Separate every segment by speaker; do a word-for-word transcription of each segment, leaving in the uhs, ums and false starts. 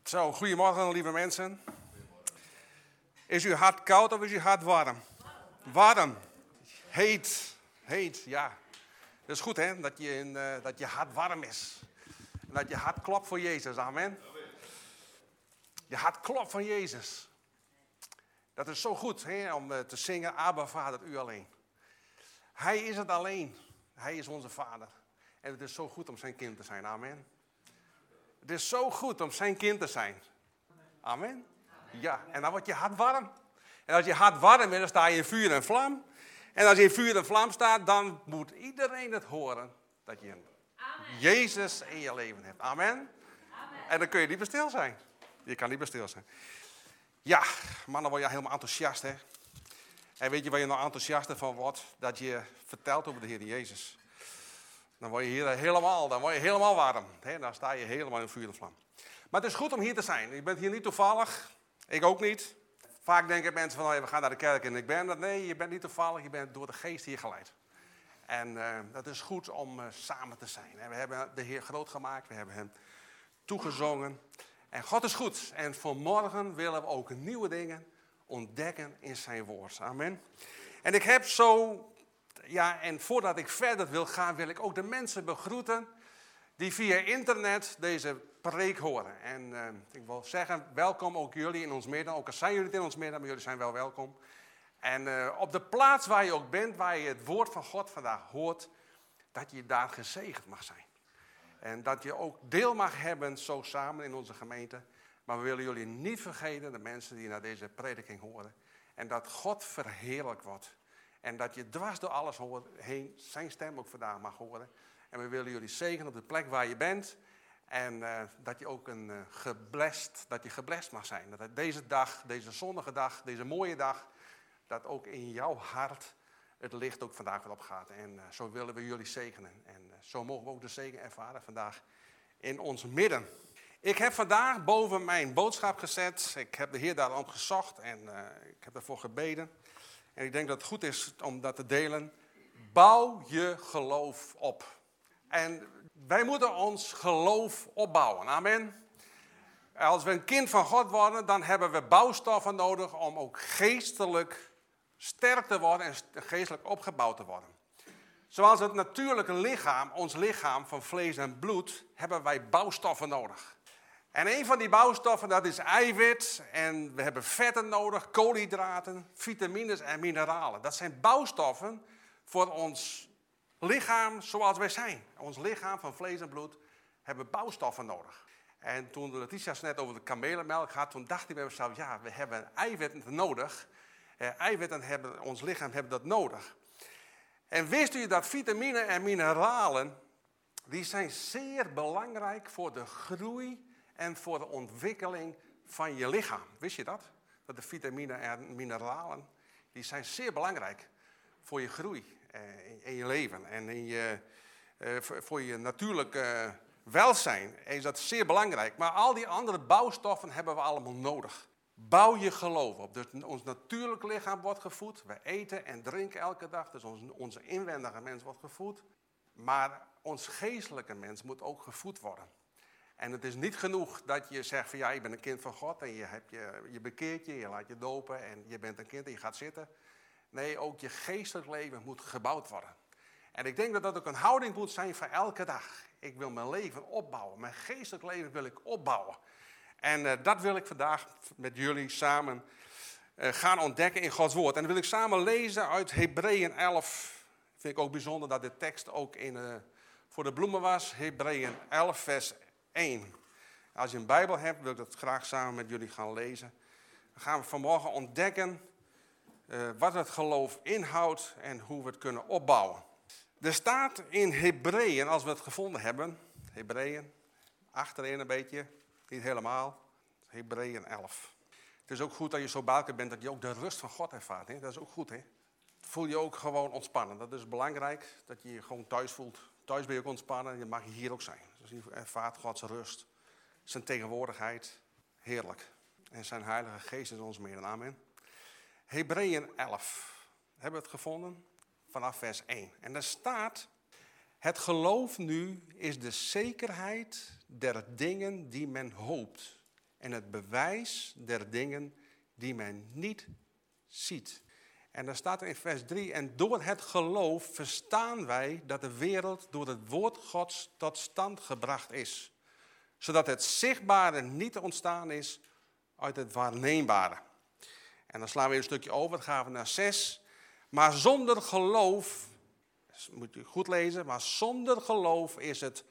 Speaker 1: Zo, goedemorgen lieve mensen. Is uw hart koud of is uw hart warm? Warm. Heet. Heet, ja. Dat is goed hè, dat je, in, uh, dat je hart warm is. En dat je hart klopt voor Jezus, amen. Je hart klopt van Jezus. Dat is zo goed hè, om uh, te zingen, Abba Vader, u alleen. Hij is het alleen. Hij is onze Vader. En het is zo goed om zijn kind te zijn, amen. Het is zo goed om zijn kind te zijn. Amen. Ja, en dan wordt je hart warm. En als je hart warm is, dan sta je in vuur en vlam. En als je in vuur en vlam staat, dan moet iedereen het horen dat je een Jezus in je leven hebt. Amen. Amen. En dan kun je niet meer stil zijn. Je kan niet meer stil zijn. Ja, man, dan word je helemaal enthousiast, hè. En weet je waar je nou enthousiaster van wordt? Dat je vertelt over de Heer Jezus. Dan word je hier helemaal, dan word je helemaal warm. Hè? Dan sta je helemaal in vuur en vlam. Maar het is goed om hier te zijn. Je bent hier niet toevallig. Ik ook niet. Vaak denken mensen van, oh, we gaan naar de kerk en ik ben dat. Nee, je bent niet toevallig. Je bent door de geest hier geleid. En uh, dat is goed om uh, samen te zijn. En we hebben de Heer groot gemaakt. We hebben hem toegezongen. En God is goed. En vanmorgen willen we ook nieuwe dingen ontdekken in zijn woord. Amen. En ik heb zo... Ja, en voordat ik verder wil gaan, wil ik ook de mensen begroeten die via internet deze preek horen. En uh, ik wil zeggen, welkom ook jullie in ons midden. Ook al zijn jullie niet in ons midden, maar jullie zijn wel welkom. En uh, op de plaats waar je ook bent, waar je het woord van God vandaag hoort, dat je daar gezegend mag zijn. En dat je ook deel mag hebben, zo samen in onze gemeente. Maar we willen jullie niet vergeten, de mensen die naar deze prediking horen. En dat God verheerlijk wordt. En dat je dwars door alles heen zijn stem ook vandaag mag horen. En we willen jullie zegenen op de plek waar je bent. En uh, dat je ook een uh, geblest, dat je geblest mag zijn. Dat deze dag, deze zonnige dag, deze mooie dag, dat ook in jouw hart het licht ook vandaag weer opgaat. En uh, zo willen we jullie zegenen. En uh, zo mogen we ook de zegen ervaren vandaag in ons midden. Ik heb vandaag boven mijn boodschap gezet. Ik heb de Heer daarom gezocht en uh, ik heb ervoor gebeden. En ik denk dat het goed is om dat te delen. Bouw je geloof op. En wij moeten ons geloof opbouwen. Amen. Als we een kind van God worden, dan hebben we bouwstoffen nodig om ook geestelijk sterk te worden en geestelijk opgebouwd te worden. Zoals het natuurlijke lichaam, ons lichaam van vlees en bloed, hebben wij bouwstoffen nodig. En een van die bouwstoffen, dat is eiwit. En we hebben vetten nodig, koolhydraten, vitamines en mineralen. Dat zijn bouwstoffen voor ons lichaam zoals wij zijn. Ons lichaam van vlees en bloed hebben bouwstoffen nodig. En toen Letitia net over de kamelenmelk had, toen dacht ik bij mezelf, ja, we hebben eiwitten nodig. Eh, eiwitten hebben, ons lichaam hebben dat nodig. En wist u dat vitamine en mineralen, die zijn zeer belangrijk voor de groei en voor de ontwikkeling van je lichaam. Wist je dat? Dat de vitamine en mineralen, die zijn zeer belangrijk voor je groei eh, in je leven. En in je, eh, voor je natuurlijke eh, welzijn is dat zeer belangrijk. Maar al die andere bouwstoffen hebben we allemaal nodig. Bouw je geloof op. Dus ons natuurlijk lichaam wordt gevoed. We eten en drinken elke dag. Dus onze, onze inwendige mens wordt gevoed. Maar ons geestelijke mens moet ook gevoed worden. En het is niet genoeg dat je zegt van ja, ik ben een kind van God en je, hebt je, je bekeert je, je laat je dopen en je bent een kind en je gaat zitten. Nee, ook je geestelijk leven moet gebouwd worden. En ik denk dat dat ook een houding moet zijn voor elke dag. Ik wil mijn leven opbouwen, mijn geestelijk leven wil ik opbouwen. En uh, dat wil ik vandaag met jullie samen uh, gaan ontdekken in Gods woord. En dan wil ik samen lezen uit Hebreeën elf. Vind ik ook bijzonder dat de tekst ook in, uh, voor de bloemen was. Hebreeën elf vers één. Als je een Bijbel hebt, wil ik dat graag samen met jullie gaan lezen. Dan gaan we vanmorgen ontdekken uh, wat het geloof inhoudt en hoe we het kunnen opbouwen. Er staat in Hebreeën, als we het gevonden hebben, Hebreeën, achterin een beetje, niet helemaal, Hebreeën elf. Het is ook goed dat je zo baken bent dat je ook de rust van God ervaart. Hè? Dat is ook goed, hè? Voel je ook gewoon ontspannen. Dat is belangrijk, dat je je gewoon thuis voelt. Thuis ben je ook ontspannen, je mag hier ook zijn. Dus je ervaart Gods rust, zijn tegenwoordigheid, heerlijk. En zijn heilige geest is ons meer. Amen. Hebreeën elf, hebben we het gevonden? Vanaf vers één. En daar staat, het geloof nu is de zekerheid der dingen die men hoopt en het bewijs der dingen die men niet ziet. En dan staat er in vers drie, en door het geloof verstaan wij dat de wereld door het woord Gods tot stand gebracht is. Zodat het zichtbare niet ontstaan is uit het waarneembare. En dan slaan we een stukje over, dan gaan we naar zes. Maar zonder geloof, moet je goed lezen, maar zonder geloof is het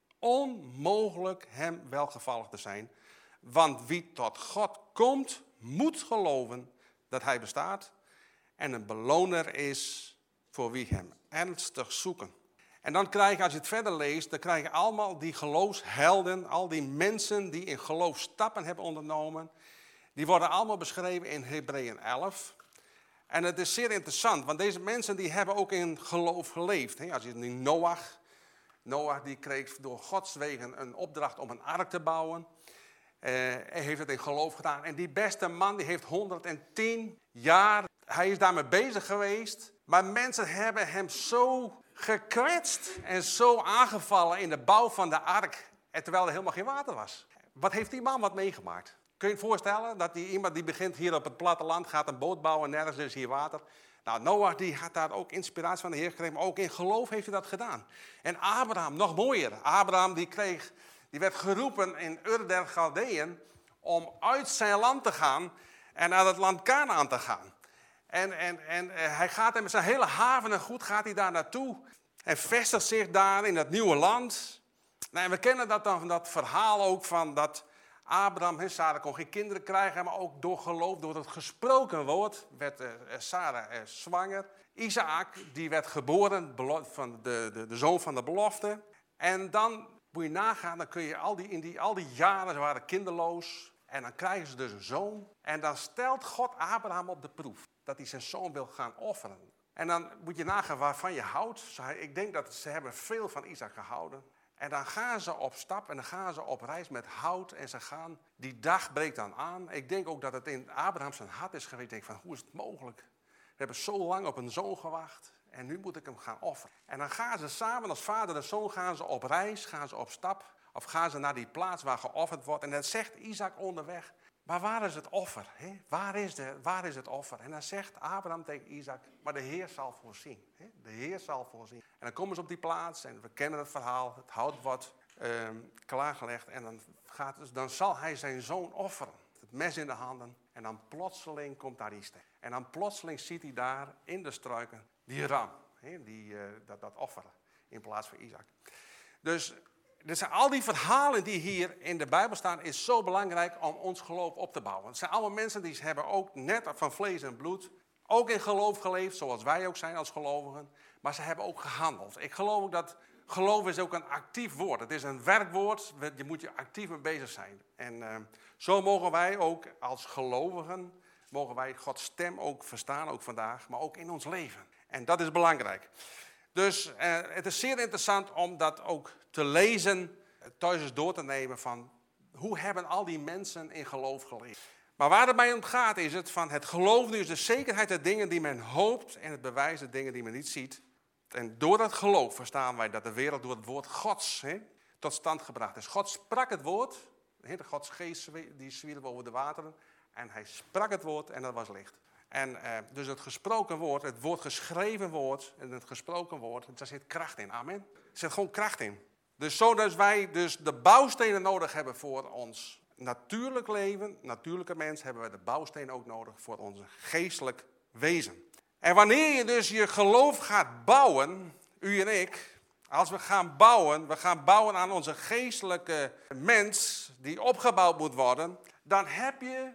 Speaker 1: onmogelijk hem welgevallig te zijn. Want wie tot God komt, moet geloven dat hij bestaat en een beloner is voor wie hem ernstig zoeken. En dan krijg je, als je het verder leest, dan krijg je allemaal die geloofshelden, al die mensen die in geloof stappen hebben ondernomen. Die worden allemaal beschreven in Hebreeën elf. En het is zeer interessant, want deze mensen die hebben ook in geloof geleefd. Als je nu Noach, Noach die kreeg door Gods wegen een opdracht om een ark te bouwen. Uh, hij heeft het in geloof gedaan. En die beste man die heeft honderdtien jaar, hij is daarmee bezig geweest. Maar mensen hebben hem zo gekwetst en zo aangevallen in de bouw van de ark. Terwijl er helemaal geen water was. Wat heeft die man wat meegemaakt? Kun je je voorstellen dat die, iemand die begint hier op het platteland, gaat een boot bouwen, nergens is hier water. Nou, Noach die had daar ook inspiratie van de Heer gekregen, maar ook in geloof heeft hij dat gedaan. En Abraham, nog mooier. Abraham die kreeg, die werd geroepen in Ur der Chaldeeën om uit zijn land te gaan en naar het land Kanaan te gaan. En, en, en hij gaat met zijn hele haven en goed gaat hij daar naartoe en vestigt zich daar in dat nieuwe land. Nou, en we kennen dat dan, dat verhaal ook van dat Abraham en Sarah kon geen kinderen krijgen, maar ook door geloof, door het gesproken woord, werd uh, Sarah uh, zwanger. Isaac, die werd geboren, van de, de, de zoon van de belofte. En dan moet je nagaan, dan kun je al die, in die, al die jaren, ze waren kinderloos. En dan krijgen ze dus een zoon. En dan stelt God Abraham op de proef, dat hij zijn zoon wil gaan offeren. En dan moet je nagaan waarvan je houdt. Ik denk dat ze hebben veel van Isaac gehouden. En dan gaan ze op stap en dan gaan ze op reis met hout en ze gaan, die dag breekt dan aan. Ik denk ook dat het in Abraham zijn hart is geweest. Ik denk van, hoe is het mogelijk? We hebben zo lang op een zoon gewacht en nu moet ik hem gaan offeren. En dan gaan ze samen als vader en zoon gaan ze op reis, gaan ze op stap. Of gaan ze naar die plaats waar geofferd wordt. En dan zegt Isaac onderweg, maar waar is het offer? He? Waar, is de, waar is het offer? En dan zegt Abraham tegen Isaac, maar de Heer zal voorzien. He? De Heer zal voorzien. En dan komen ze op die plaats en we kennen het verhaal. Het hout wordt uh, klaargelegd en dan, gaat, dan zal hij zijn zoon offeren. Het mes in de handen en dan plotseling komt daar die stem. En dan plotseling ziet hij daar in de struiken die ram. He? Die, uh, dat, dat offeren in plaats van Isaac. Dus dit zijn al die verhalen die hier in de Bijbel staan, is zo belangrijk om ons geloof op te bouwen. Het zijn allemaal mensen die hebben ook net van vlees en bloed, ook in geloof geleefd, zoals wij ook zijn als gelovigen. Maar ze hebben ook gehandeld. Ik geloof ook dat geloof is ook een actief woord. Het is een werkwoord, je moet je actief mee bezig zijn. En uh, zo mogen wij ook als gelovigen, mogen wij Gods stem ook verstaan, ook vandaag, maar ook in ons leven. En dat is belangrijk. Dus uh, het is zeer interessant om dat ook te lezen, thuis eens door te nemen van hoe hebben al die mensen in geloof geleefd. Maar waar het mij om gaat is het van het geloof nu is de zekerheid der dingen die men hoopt en het bewijs der dingen die men niet ziet. En door dat geloof verstaan wij dat de wereld door het woord Gods he, tot stand gebracht is. God sprak het woord, de Gods geest die zwierf over de wateren en hij sprak het woord en dat was licht. En uh, dus het gesproken woord, het woord geschreven woord en het gesproken woord, daar zit kracht in. Amen. Er zit gewoon kracht in. Dus zodat wij dus de bouwstenen nodig hebben voor ons natuurlijk leven, natuurlijke mens, hebben we de bouwstenen ook nodig voor ons geestelijk wezen. En wanneer je dus je geloof gaat bouwen, u en ik, als we gaan bouwen, we gaan bouwen aan onze geestelijke mens die opgebouwd moet worden, dan heb je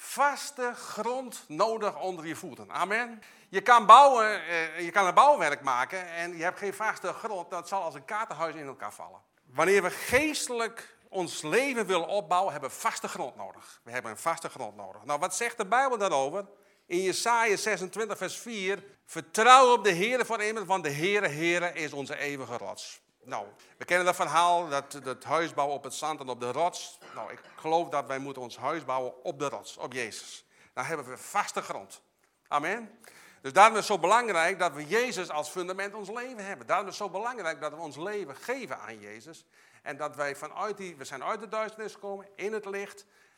Speaker 1: vaste grond nodig onder je voeten. Amen. Je kan bouwen, je kan een bouwwerk maken en je hebt geen vaste grond, dat zal als een kaartenhuis in elkaar vallen. Wanneer we geestelijk ons leven willen opbouwen, hebben we vaste grond nodig. We hebben een vaste grond nodig. Nou, wat zegt de Bijbel daarover? In Jesaja zesentwintig vers vier, vertrouw op de Heere voor immer, want de Heere, Heere is onze eeuwige rots. Nou, we kennen dat verhaal, dat het huis bouwen op het zand en op de rots. Nou, ik geloof dat wij moeten ons huis bouwen op de rots, op Jezus. Dan hebben we vaste grond. Amen. Dus daarom is het zo belangrijk dat we Jezus als fundament ons leven hebben. Daarom is het zo belangrijk dat we ons leven geven aan Jezus. En dat wij vanuit die, we zijn uit de duisternis gekomen, in het licht.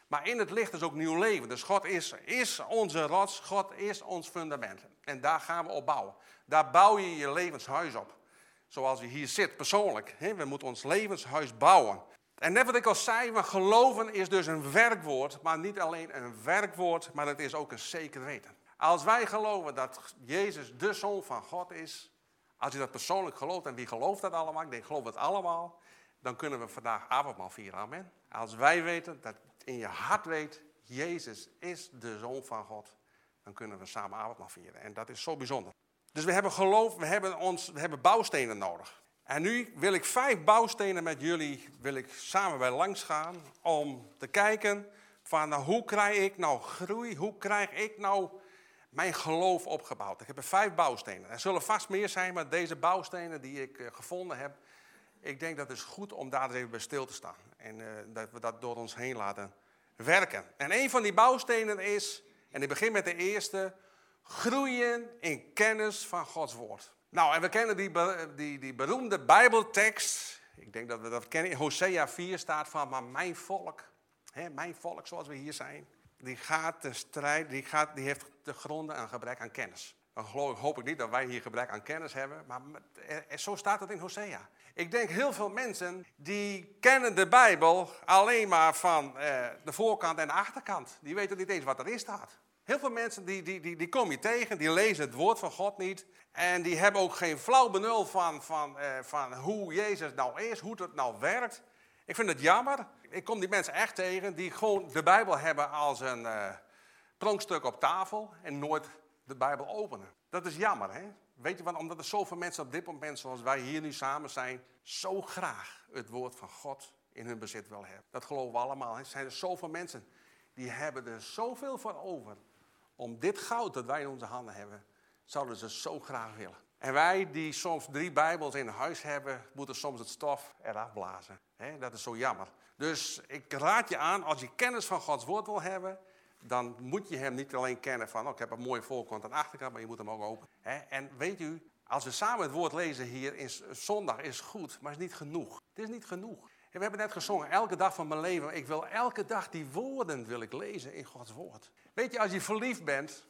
Speaker 1: Maar in het licht is ook nieuw leven. Dus God is, is onze rots, God is ons fundament. En daar gaan we op bouwen. Daar bouw je je levenshuis op. Zoals je hier zit, persoonlijk. We moeten ons levenshuis bouwen. En net wat ik al zei, maar geloven is dus een werkwoord. Maar niet alleen een werkwoord, maar het is ook een zeker weten. Als wij geloven dat Jezus de Zoon van God is. Als je dat persoonlijk gelooft, en wie gelooft dat allemaal? Ik denk, geloof het allemaal. Dan kunnen we vandaag avondmaal vieren, amen. Als wij weten, dat in je hart weet, Jezus is de Zoon van God. Dan kunnen we samen avondmaal vieren. En dat is zo bijzonder. Dus we hebben geloof, we hebben, ons, we hebben bouwstenen nodig. En nu wil ik vijf bouwstenen met jullie, wil ik samen bij langs gaan. Om te kijken van nou, hoe krijg ik nou groei, hoe krijg ik nou mijn geloof opgebouwd. Ik heb er vijf bouwstenen. Er zullen vast meer zijn, maar deze bouwstenen die ik uh, gevonden heb. Ik denk dat het is goed om daar even bij stil te staan. En uh, dat we dat door ons heen laten werken. En een van die bouwstenen is, en ik begin met de eerste, groeien in kennis van Gods woord. Nou, en we kennen die, die, die beroemde Bijbeltekst. Ik denk dat we dat kennen. In Hosea vier staat van, maar mijn volk, hè, mijn volk zoals we hier zijn, die gaat de strijd, die, gaat, die heeft te gronden aan gebrek aan kennis. Dan geloof, hoop ik niet dat wij hier gebrek aan kennis hebben, maar er, zo staat het in Hosea. Ik denk heel veel mensen die kennen de Bijbel alleen maar van eh, de voorkant en de achterkant. Die weten niet eens wat erin staat. Heel veel mensen die, die, die, die kom je tegen, die lezen het woord van God niet. En die hebben ook geen flauw benul van, van, eh, van hoe Jezus nou is, hoe het nou werkt. Ik vind het jammer. Ik kom die mensen echt tegen die gewoon de Bijbel hebben als een uh, pronkstuk op tafel en nooit de Bijbel openen. Dat is jammer, hè? Weet je wat? Omdat er zoveel mensen op dit moment, zoals wij hier nu samen zijn, zo graag het woord van God in hun bezit willen hebben. Dat geloven we allemaal. Er zijn er zoveel mensen die hebben er zoveel voor over. Om dit goud dat wij in onze handen hebben, zouden ze zo graag willen. En wij die soms drie Bijbels in huis hebben, moeten soms het stof eraf blazen. He, dat is zo jammer. Dus ik raad je aan, als je kennis van Gods woord wil hebben, dan moet je hem niet alleen kennen van, oh, ik heb een mooie voorkant en achterkant, maar je moet hem ook openen. He, en weet u, als we samen het woord lezen hier in zondag is goed, maar is niet genoeg. Het is niet genoeg. En we hebben net gezongen, elke dag van mijn leven, ik wil elke dag die woorden wil ik lezen in Gods woord. Weet je, als je verliefd bent,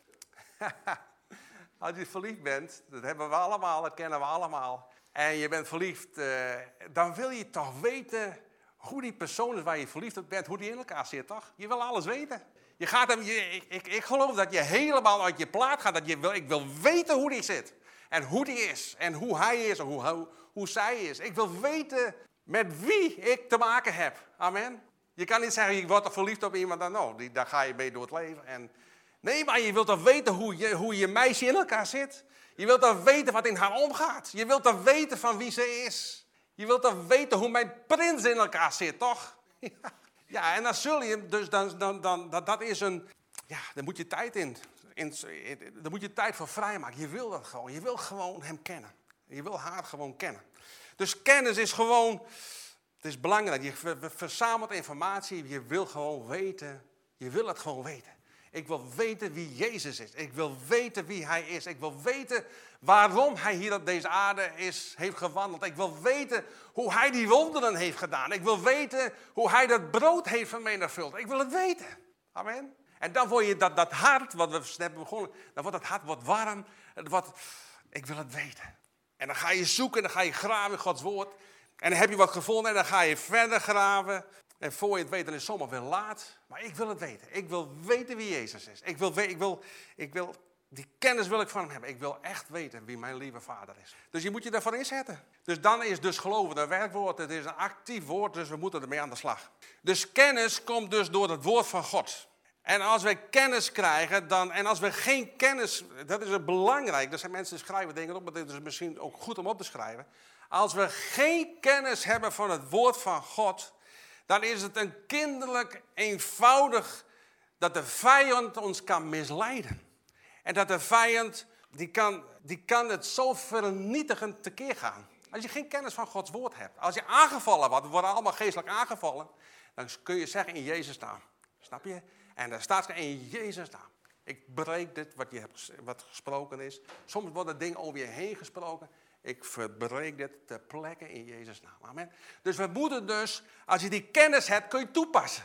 Speaker 1: als je verliefd bent, dat hebben we allemaal, dat kennen we allemaal. En je bent verliefd, uh, dan wil je toch weten hoe die persoon is waar je verliefd op bent, hoe die in elkaar zit, toch? Je wil alles weten. Je gaat hem, je, ik, ik, ik geloof dat je helemaal uit je plaat gaat, dat je wil, ik wil weten hoe die zit. En hoe die is, en hoe hij is, en hoe, hoe, hoe zij is. Ik wil weten met wie ik te maken heb. Amen. Je kan niet zeggen, je wordt toch verliefd op iemand, dan nou, die, daar ga je mee door het leven. En nee, maar je wilt toch weten hoe je, hoe je meisje in elkaar zit. Je wilt toch weten wat in haar omgaat. Je wilt toch weten van wie ze is. Je wilt toch weten hoe mijn prins in elkaar zit, toch? Ja, en dan zul je, dus dan, dan, dan, dat, dat is een, ja, daar moet je tijd in, in, in, daar moet je tijd voor vrijmaken. Je wil dat gewoon, je wil gewoon hem kennen. Je wil haar gewoon kennen. Dus kennis is gewoon, het is belangrijk. Je verzamelt informatie, je wil gewoon weten, je wil het gewoon weten. Ik wil weten wie Jezus is. Ik wil weten wie hij is. Ik wil weten waarom hij hier op deze aarde is, heeft gewandeld. Ik wil weten hoe hij die wonderen heeft gedaan. Ik wil weten hoe hij dat brood heeft vermenigvuldigd. Ik wil het weten. Amen. En dan word je dat, dat hart, wat we net hebben begonnen, dan wordt dat hart wat warm. Het wordt, ik wil het weten. En dan ga je zoeken, dan ga je graven in Gods woord. En dan heb je wat gevonden en dan ga je verder graven. En voor je het weet, dan is het zomaar weer laat. Maar ik wil het weten. Ik wil weten wie Jezus is. Ik wil, ik wil, ik wil, die kennis wil ik van hem hebben. Ik wil echt weten wie mijn lieve vader is. Dus je moet je daarvoor inzetten. Dus dan is dus geloven een werkwoord. Het is een actief woord, dus we moeten ermee aan de slag. Dus kennis komt dus door het woord van God. En als wij kennis krijgen, dan, en als we geen kennis, dat is het belangrijk. Er zijn mensen die schrijven dingen op, maar dit is misschien ook goed om op te schrijven. Als we geen kennis hebben van het woord van God, dan is het een kinderlijk eenvoudig dat de vijand ons kan misleiden. En dat de vijand, die kan, die kan het zo vernietigend tekeer gaan. Als je geen kennis van Gods woord hebt. Als je aangevallen wordt, we worden allemaal geestelijk aangevallen. Dan kun je zeggen in Jezus' naam. Snap je? En daar staat in Jezus' naam. Ik breek dit wat, je hebt, wat gesproken is. Soms worden dingen over je heen gesproken. Ik verbreek dit ter plekke in Jezus' naam. Amen. Dus we moeten dus, als je die kennis hebt, kun je toepassen.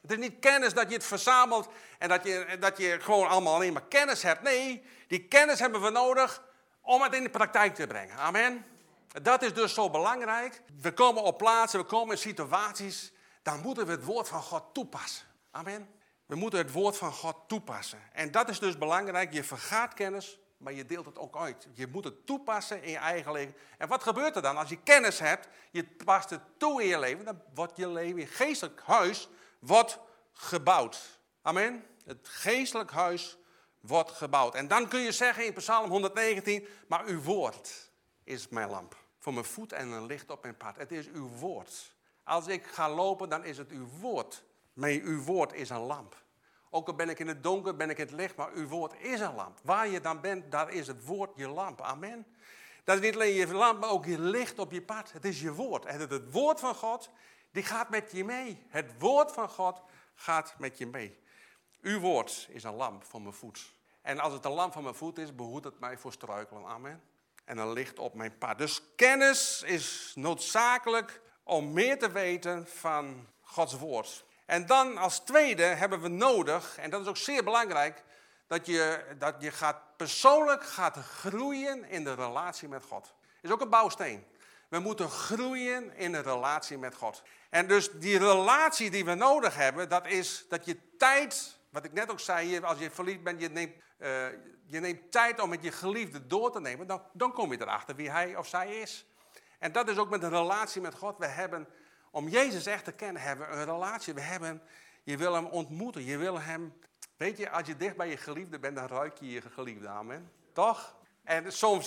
Speaker 1: Het is niet kennis dat je het verzamelt en dat je, dat je gewoon allemaal alleen maar kennis hebt. Nee, die kennis hebben we nodig om het in de praktijk te brengen. Amen. Dat is dus zo belangrijk. We komen op plaatsen, we komen in situaties, dan moeten we het woord van God toepassen. Amen. We moeten het woord van God toepassen. En dat is dus belangrijk. Je vergaat kennis, maar je deelt het ook uit. Je moet het toepassen in je eigen leven. En wat gebeurt er dan? Als je kennis hebt, je past het toe in je leven, dan wordt je leven, je geestelijk huis, wordt gebouwd. Amen. Het geestelijk huis wordt gebouwd. En dan kun je zeggen in Psalm honderdnegentien, maar uw woord is mijn lamp. Voor mijn voet en een licht op mijn pad. Het is uw woord. Als ik ga lopen, dan is het uw woord. Maar uw woord is een lamp. Ook al ben ik in het donker, ben ik in het licht, maar uw woord is een lamp. Waar je dan bent, daar is het woord je lamp. Amen. Dat is niet alleen je lamp, maar ook je licht op je pad. Het is je woord. En het woord van God, die gaat met je mee. Het woord van God gaat met je mee. Uw woord is een lamp voor mijn voet. En als het een lamp voor mijn voet is, behoedt het mij voor struikelen. Amen. En een licht op mijn pad. Dus kennis is noodzakelijk om meer te weten van Gods woord. En dan als tweede hebben we nodig, en dat is ook zeer belangrijk, dat je, dat je gaat persoonlijk gaat groeien in de relatie met God. Dat is ook een bouwsteen. We moeten groeien in de relatie met God. En dus die relatie die we nodig hebben, dat is dat je tijd, wat ik net ook zei, als je verliefd bent, je neemt, uh, je neemt tijd om met je geliefde door te nemen, dan, dan kom je erachter wie hij of zij is. En dat is ook met de relatie met God. We hebben, om Jezus echt te kennen, hebben we een relatie. We hebben, je wil hem ontmoeten, je wil hem, weet je, als je dicht bij je geliefde bent, dan ruik je je geliefde, amen. Toch? En soms,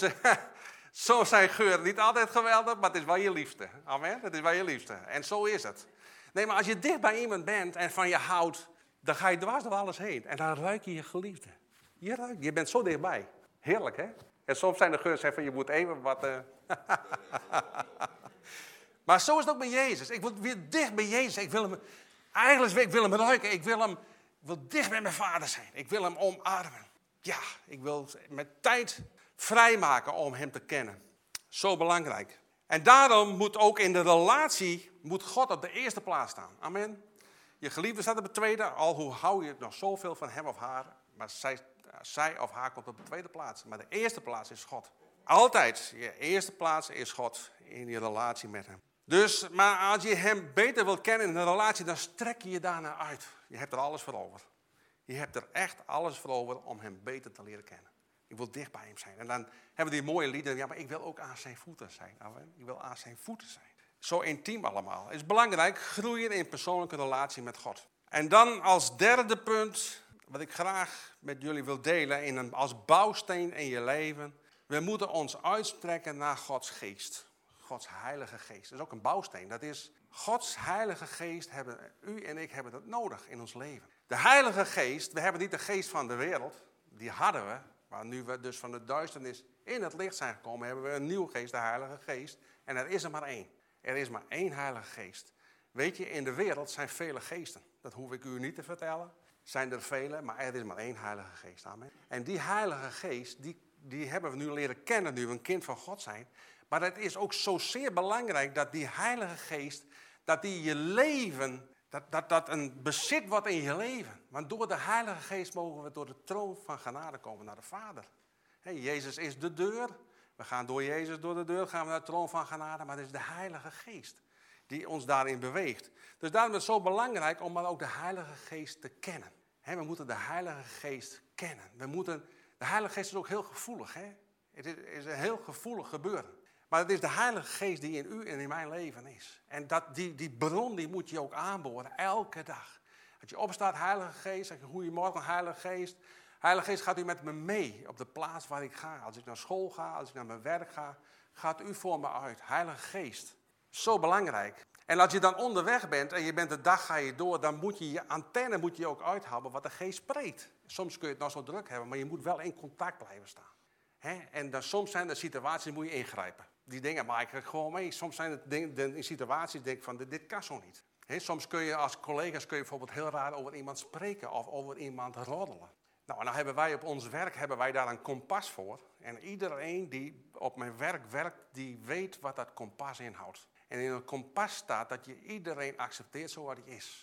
Speaker 1: soms zijn geuren niet altijd geweldig, maar het is wel je liefste. Amen, het is wel je liefste. En zo is het. Nee, maar als je dicht bij iemand bent en van je houdt, dan ga je dwars door alles heen. En dan ruik je je geliefde. Je, ruikt, je bent zo dichtbij. Heerlijk, hè? En soms zijn de geuren zeggen van, je moet even wat... Uh... maar zo is het ook met Jezus. Ik wil weer dicht bij Jezus. Ik wil hem, eigenlijk ik wil hem ruiken. Ik wil, hem, ik wil dicht bij mijn vader zijn. Ik wil hem omarmen. Ja, ik wil met tijd vrijmaken om hem te kennen. Zo belangrijk. En daarom moet ook in de relatie, moet God op de eerste plaats staan. Amen. Je geliefde staat op de tweede, al hoe hou je nog zoveel van hem of haar. Maar zij, zij of haar komt op de tweede plaats. Maar de eerste plaats is God. Altijd, je eerste plaats is God in je relatie met hem. Dus, maar als je hem beter wilt kennen in een relatie, dan strek je je daarnaar uit. Je hebt er alles voor over. Je hebt er echt alles voor over om hem beter te leren kennen. Ik wil dicht bij hem zijn. En dan hebben we die mooie liederen. Ja, maar ik wil ook aan zijn voeten zijn. Ik wil aan zijn voeten zijn. Zo intiem allemaal. Het is belangrijk, groeien in persoonlijke relatie met God. En dan als derde punt, wat ik graag met jullie wil delen, in een, als bouwsteen in je leven. We moeten ons uitstrekken naar Gods geest. Gods heilige geest. Dat is ook een bouwsteen. Dat is, Gods heilige geest hebben, u en ik hebben dat nodig in ons leven. De heilige geest, we hebben niet de geest van de wereld. Die hadden we. Maar nu we dus van de duisternis in het licht zijn gekomen, hebben we een nieuwe geest, de heilige geest. En er is er maar één. Er is maar één heilige geest. Weet je, in de wereld zijn vele geesten. Dat hoef ik u niet te vertellen. Zijn er vele, maar er is maar één heilige geest. Amen. En die heilige geest, die, die hebben we nu leren kennen, nu we een kind van God zijn. Maar het is ook zozeer belangrijk dat die heilige geest, dat die je leven, dat, dat dat een bezit wordt in je leven. Want door de heilige geest mogen we door de troon van genade komen naar de Vader. He, Jezus is de deur. We gaan door Jezus door de deur, gaan we naar de troon van genade. Maar het is de heilige geest die ons daarin beweegt. Dus daarom is het zo belangrijk om maar ook de heilige geest te kennen. He, we moeten de heilige geest kennen. We moeten, de heilige geest is ook heel gevoelig. He? Het is, is een heel gevoelig gebeuren. Maar het is de heilige geest die in u en in mijn leven is. En dat, die, die bron die moet je ook aanboren, elke dag. Als je opstaat, heilige geest, zeg je goedemorgen, heilige geest. Heilige geest, gaat u met me mee op de plaats waar ik ga. Als ik naar school ga, als ik naar mijn werk ga, gaat u voor me uit. Heilige geest, zo belangrijk. En als je dan onderweg bent en je bent de dag ga je door, dan moet je je antenne moet je ook uithouden wat de geest spreekt. Soms kun je het nog zo druk hebben, maar je moet wel in contact blijven staan. He? En dan, soms zijn er situaties, moet je ingrijpen. Die dingen maak ik gewoon mee. Soms zijn het dingen, de, in situaties denk ik van, dit, dit kan zo niet. He? Soms kun je als collega's kun je bijvoorbeeld heel raar over iemand spreken of over iemand roddelen. Nou, en dan hebben wij op ons werk hebben wij daar een kompas voor. En iedereen die op mijn werk werkt, die weet wat dat kompas inhoudt. En in een kompas staat dat je iedereen accepteert zoals hij is.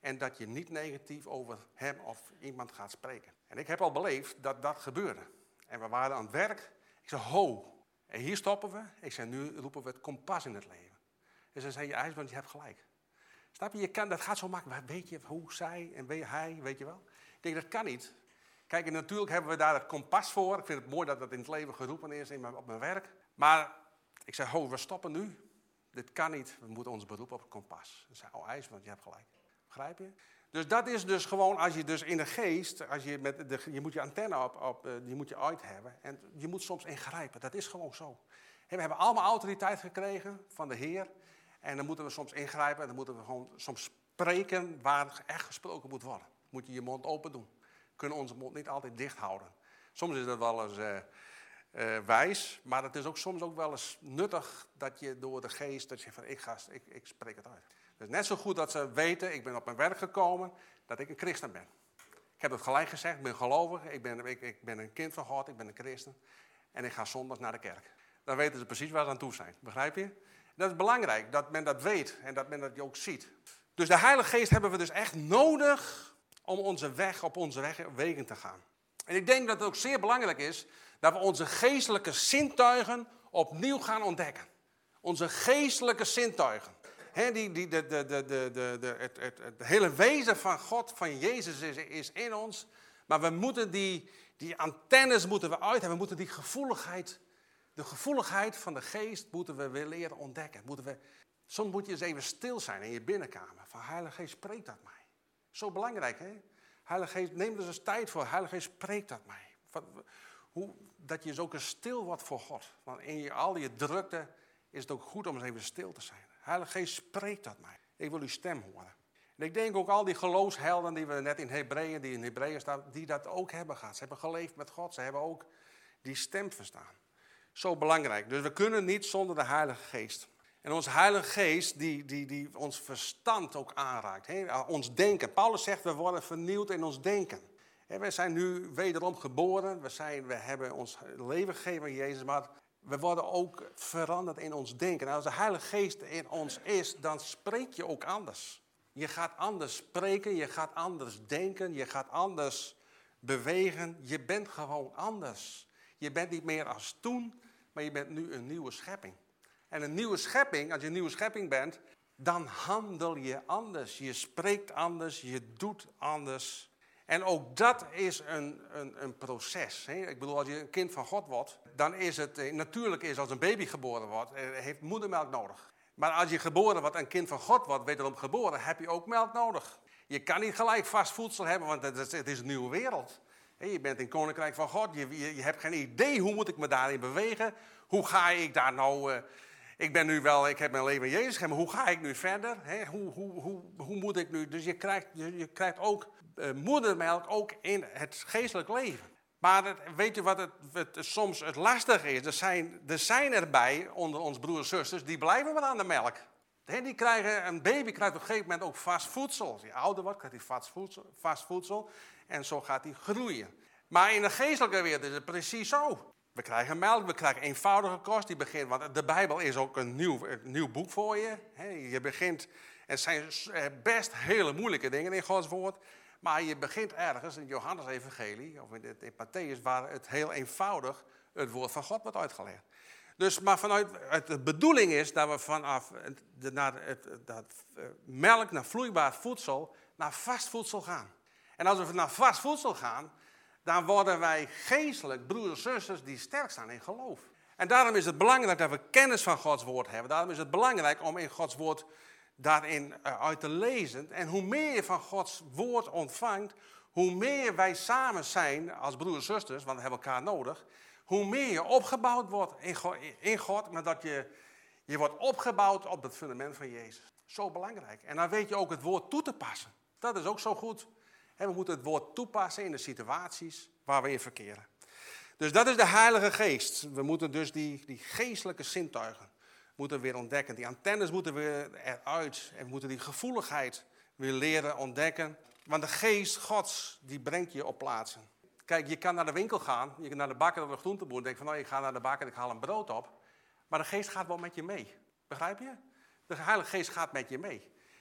Speaker 1: En dat je niet negatief over hem of iemand gaat spreken. En ik heb al beleefd dat dat gebeurde. En we waren aan het werk. Ik zei, ho. En hier stoppen we. Ik zei, nu roepen we het kompas in het leven. En ze zei, je ijs, want je hebt gelijk. Snap je? Je kan, dat gaat zo makkelijk. Weet je hoe zij en weet hij, weet je wel? Ik denk, dat kan niet. Kijk, en natuurlijk hebben we daar het kompas voor. Ik vind het mooi dat dat in het leven geroepen is in mijn, op mijn werk. Maar ik zei, ho, we stoppen nu. Dit kan niet. We moeten ons beroepen op het kompas. Ze zei, oh ijs, want je hebt gelijk. Begrijp je? Dus dat is dus gewoon, als je dus in de geest, als je, met de, je moet je antenne op, op, je moet je uit hebben. En je moet soms ingrijpen. Dat is gewoon zo. We hebben allemaal autoriteit gekregen van de Heer. En dan moeten we soms ingrijpen. En dan moeten we gewoon soms spreken waar echt gesproken moet worden. Moet je je mond open doen. We kunnen onze mond niet altijd dicht houden. Soms is dat wel eens uh, uh, wijs. Maar het is ook soms ook wel eens nuttig dat je door de geest, dat je van ik, ga, ik, ik spreek het uit. Dus net zo goed dat ze weten, ik ben op mijn werk gekomen, dat ik een christen ben. Ik heb het gelijk gezegd, ik ben gelovig, ik ben, ik, ik ben een kind van God, ik ben een christen. En ik ga zondags naar de kerk. Dan weten ze precies waar ze aan toe zijn. Begrijp je? Dat is belangrijk, dat men dat weet en dat men dat ook ziet. Dus de Heilige Geest hebben we dus echt nodig om onze weg, op onze weg, wegen te gaan. En ik denk dat het ook zeer belangrijk is dat we onze geestelijke zintuigen opnieuw gaan ontdekken. Onze geestelijke zintuigen. He, die, die, de, de, de, de, de, de, het, het, het hele wezen van God, van Jezus is, is in ons. Maar we moeten die, die antennes moeten we uit hebben. We moeten die gevoeligheid, de gevoeligheid van de geest moeten we weer leren ontdekken. Moeten we, soms moet je eens even stil zijn in je binnenkamer. Van Heilige Geest, spreek dat mij. Zo belangrijk, hè? Heilige Geest, neem er eens tijd voor. Heilige Geest, spreek dat mij. Wat, hoe, dat je zo ook eens stil wordt voor God. Want in je, al je drukte is het ook goed om eens even stil te zijn. Heilige Geest, spreek dat mij. Ik wil uw stem horen. En ik denk ook al die geloofshelden die we net in Hebreeën, die in Hebreeën staan, die dat ook hebben gehad. Ze hebben geleefd met God. Ze hebben ook die stem verstaan. Zo belangrijk. Dus we kunnen niet zonder de Heilige Geest. En onze Heilige Geest die, die, die ons verstand ook aanraakt. He, ons denken. Paulus zegt, we worden vernieuwd in ons denken. He, we zijn nu wederom geboren. We, zijn, we hebben ons leven gegeven aan Jezus. Maar we worden ook veranderd in ons denken. En als de Heilige Geest in ons is, dan spreek je ook anders. Je gaat anders spreken, je gaat anders denken, je gaat anders bewegen. Je bent gewoon anders. Je bent niet meer als toen, maar je bent nu een nieuwe schepping. En een nieuwe schepping, als je een nieuwe schepping bent, dan handel je anders. Je spreekt anders, je doet anders. En ook dat is een, een, een proces. Hè? Ik bedoel, als je een kind van God wordt, dan is het natuurlijk is als een baby geboren wordt, heeft moedermelk nodig. Maar als je geboren wordt, een kind van God wordt, wederom geboren, heb je ook melk nodig. Je kan niet gelijk vast voedsel hebben, want het is, het is een nieuwe wereld. Je bent in het koninkrijk van God, je, je, je hebt geen idee hoe moet ik me daarin bewegen. Hoe ga ik daar nou... Uh, ik ben nu wel, ik heb mijn leven in Jezus gegeven, maar hoe ga ik nu verder? He, hoe, hoe, hoe, hoe moet ik nu... Dus je krijgt, je, je krijgt ook uh, moedermelk ook in het geestelijk leven. Maar het, weet je wat het, het, het, soms het lastige is? Er zijn, er zijn erbij, onder ons broers en zusters, die blijven maar aan de melk. He, die krijgen, een baby krijgt op een gegeven moment ook vast voedsel. Als hij ouder wordt, krijgt hij vast voedsel, vast voedsel. En zo gaat hij groeien. Maar in de geestelijke wereld is het precies zo. We krijgen melk, we krijgen eenvoudige kost. Die begint, want de Bijbel is ook een nieuw, een nieuw boek voor je. He, je begint, het zijn best hele moeilijke dingen in Gods woord. Maar je begint ergens in het Johannes-evangelie, of in, in Matthäus, waar het heel eenvoudig het woord van God wordt uitgelegd. Dus, maar vanuit het, de bedoeling is dat we vanaf de, naar het, dat, uh, melk naar vloeibaar voedsel, naar vast voedsel gaan. En als we naar vast voedsel gaan, dan worden wij geestelijk broers en zusters die sterk staan in geloof. En daarom is het belangrijk dat we kennis van Gods woord hebben. Daarom is het belangrijk om in Gods woord daarin uh, uit te lezen. En hoe meer je van Gods woord ontvangt, hoe meer wij samen zijn als broers en zusters, want we hebben elkaar nodig, hoe meer je opgebouwd wordt in God, in God maar dat je, je wordt opgebouwd op het fundament van Jezus. Zo belangrijk. En dan weet je ook het woord toe te passen. Dat is ook zo goed. En we moeten het woord toepassen in de situaties waar we in verkeren. Dus dat is de Heilige Geest. We moeten dus die, die geestelijke zintuigen moeten weer ontdekken. Die antennes moeten weer eruit. En we moeten die gevoeligheid weer leren ontdekken. Want de geest Gods, die brengt je op plaatsen. Kijk, je kan naar de winkel gaan. Je kan naar de bakker of de groenteboer. En denk van, nou, ik ga naar de bakker en ik haal een brood op. Maar de geest gaat wel met je mee. Begrijp je? De Heilige Geest gaat met je mee.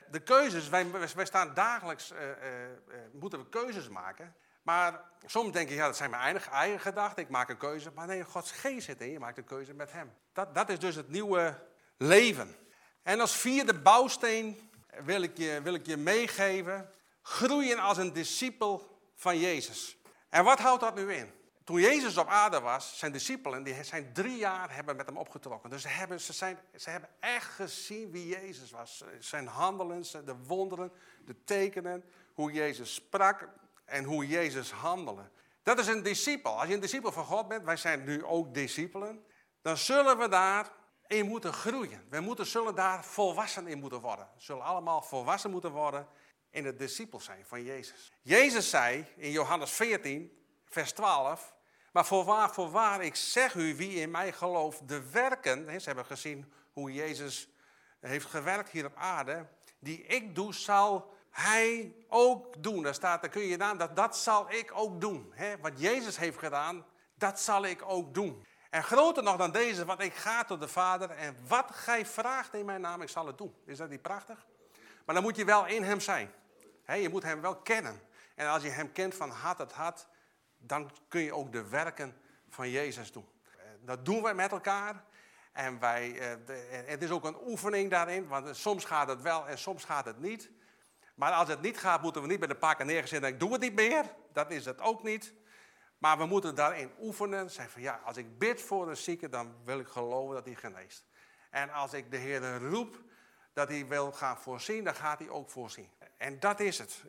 Speaker 1: De keuzes, wij, wij staan dagelijks, uh, uh, uh, moeten we keuzes maken. Maar soms denk je, ja, dat zijn mijn eigen, eigen gedachten. Ik maak een keuze. Maar nee, Gods geest zit in. Je maakt een keuze met hem. Dat, dat is dus het nieuwe leven. En als vierde bouwsteen wil ik je, wil ik je meegeven. Groeien als een discipel van Jezus. En wat houdt dat nu in? Toen Jezus op aarde was, zijn discipelen, die zijn drie jaar hebben met hem opgetrokken. Dus ze hebben, ze, zijn, ze hebben echt gezien wie Jezus was. Zijn handelen, de wonderen, de tekenen, hoe Jezus sprak en hoe Jezus handelde. Dat is een discipel. Als je een discipel van God bent, wij zijn nu ook discipelen, dan zullen we daarin moeten groeien. We moeten, zullen daar volwassen in moeten worden. We zullen allemaal volwassen moeten worden in het discipel zijn van Jezus. Jezus zei in Johannes veertien, vers twaalf... Maar voorwaar, voorwaar, ik zeg u, wie in mij gelooft, de werken... Ze hebben gezien hoe Jezus heeft gewerkt hier op aarde. Die ik doe, zal hij ook doen. Daar staat, daar kun je naam, dat, dat zal ik ook doen. He, wat Jezus heeft gedaan, dat zal ik ook doen. En groter nog dan deze, want ik ga tot de Vader. En wat gij vraagt in mijn naam, ik zal het doen. Is dat niet prachtig? Maar dan moet je wel in hem zijn. He, je moet hem wel kennen. En als je hem kent van hart tot hart, dan kun je ook de werken van Jezus doen. Dat doen wij met elkaar. En wij, het is ook een oefening daarin, want soms gaat het wel en soms gaat het niet. Maar als het niet gaat, moeten we niet bij de pakken neergezet en ik doe het niet meer. Dat is het ook niet. Maar we moeten daarin oefenen. Zeggen van ja, als ik bid voor een zieke, dan wil ik geloven dat hij geneest. En als ik de Heer roep dat hij wil gaan voorzien, dan gaat hij ook voorzien. En dat is het.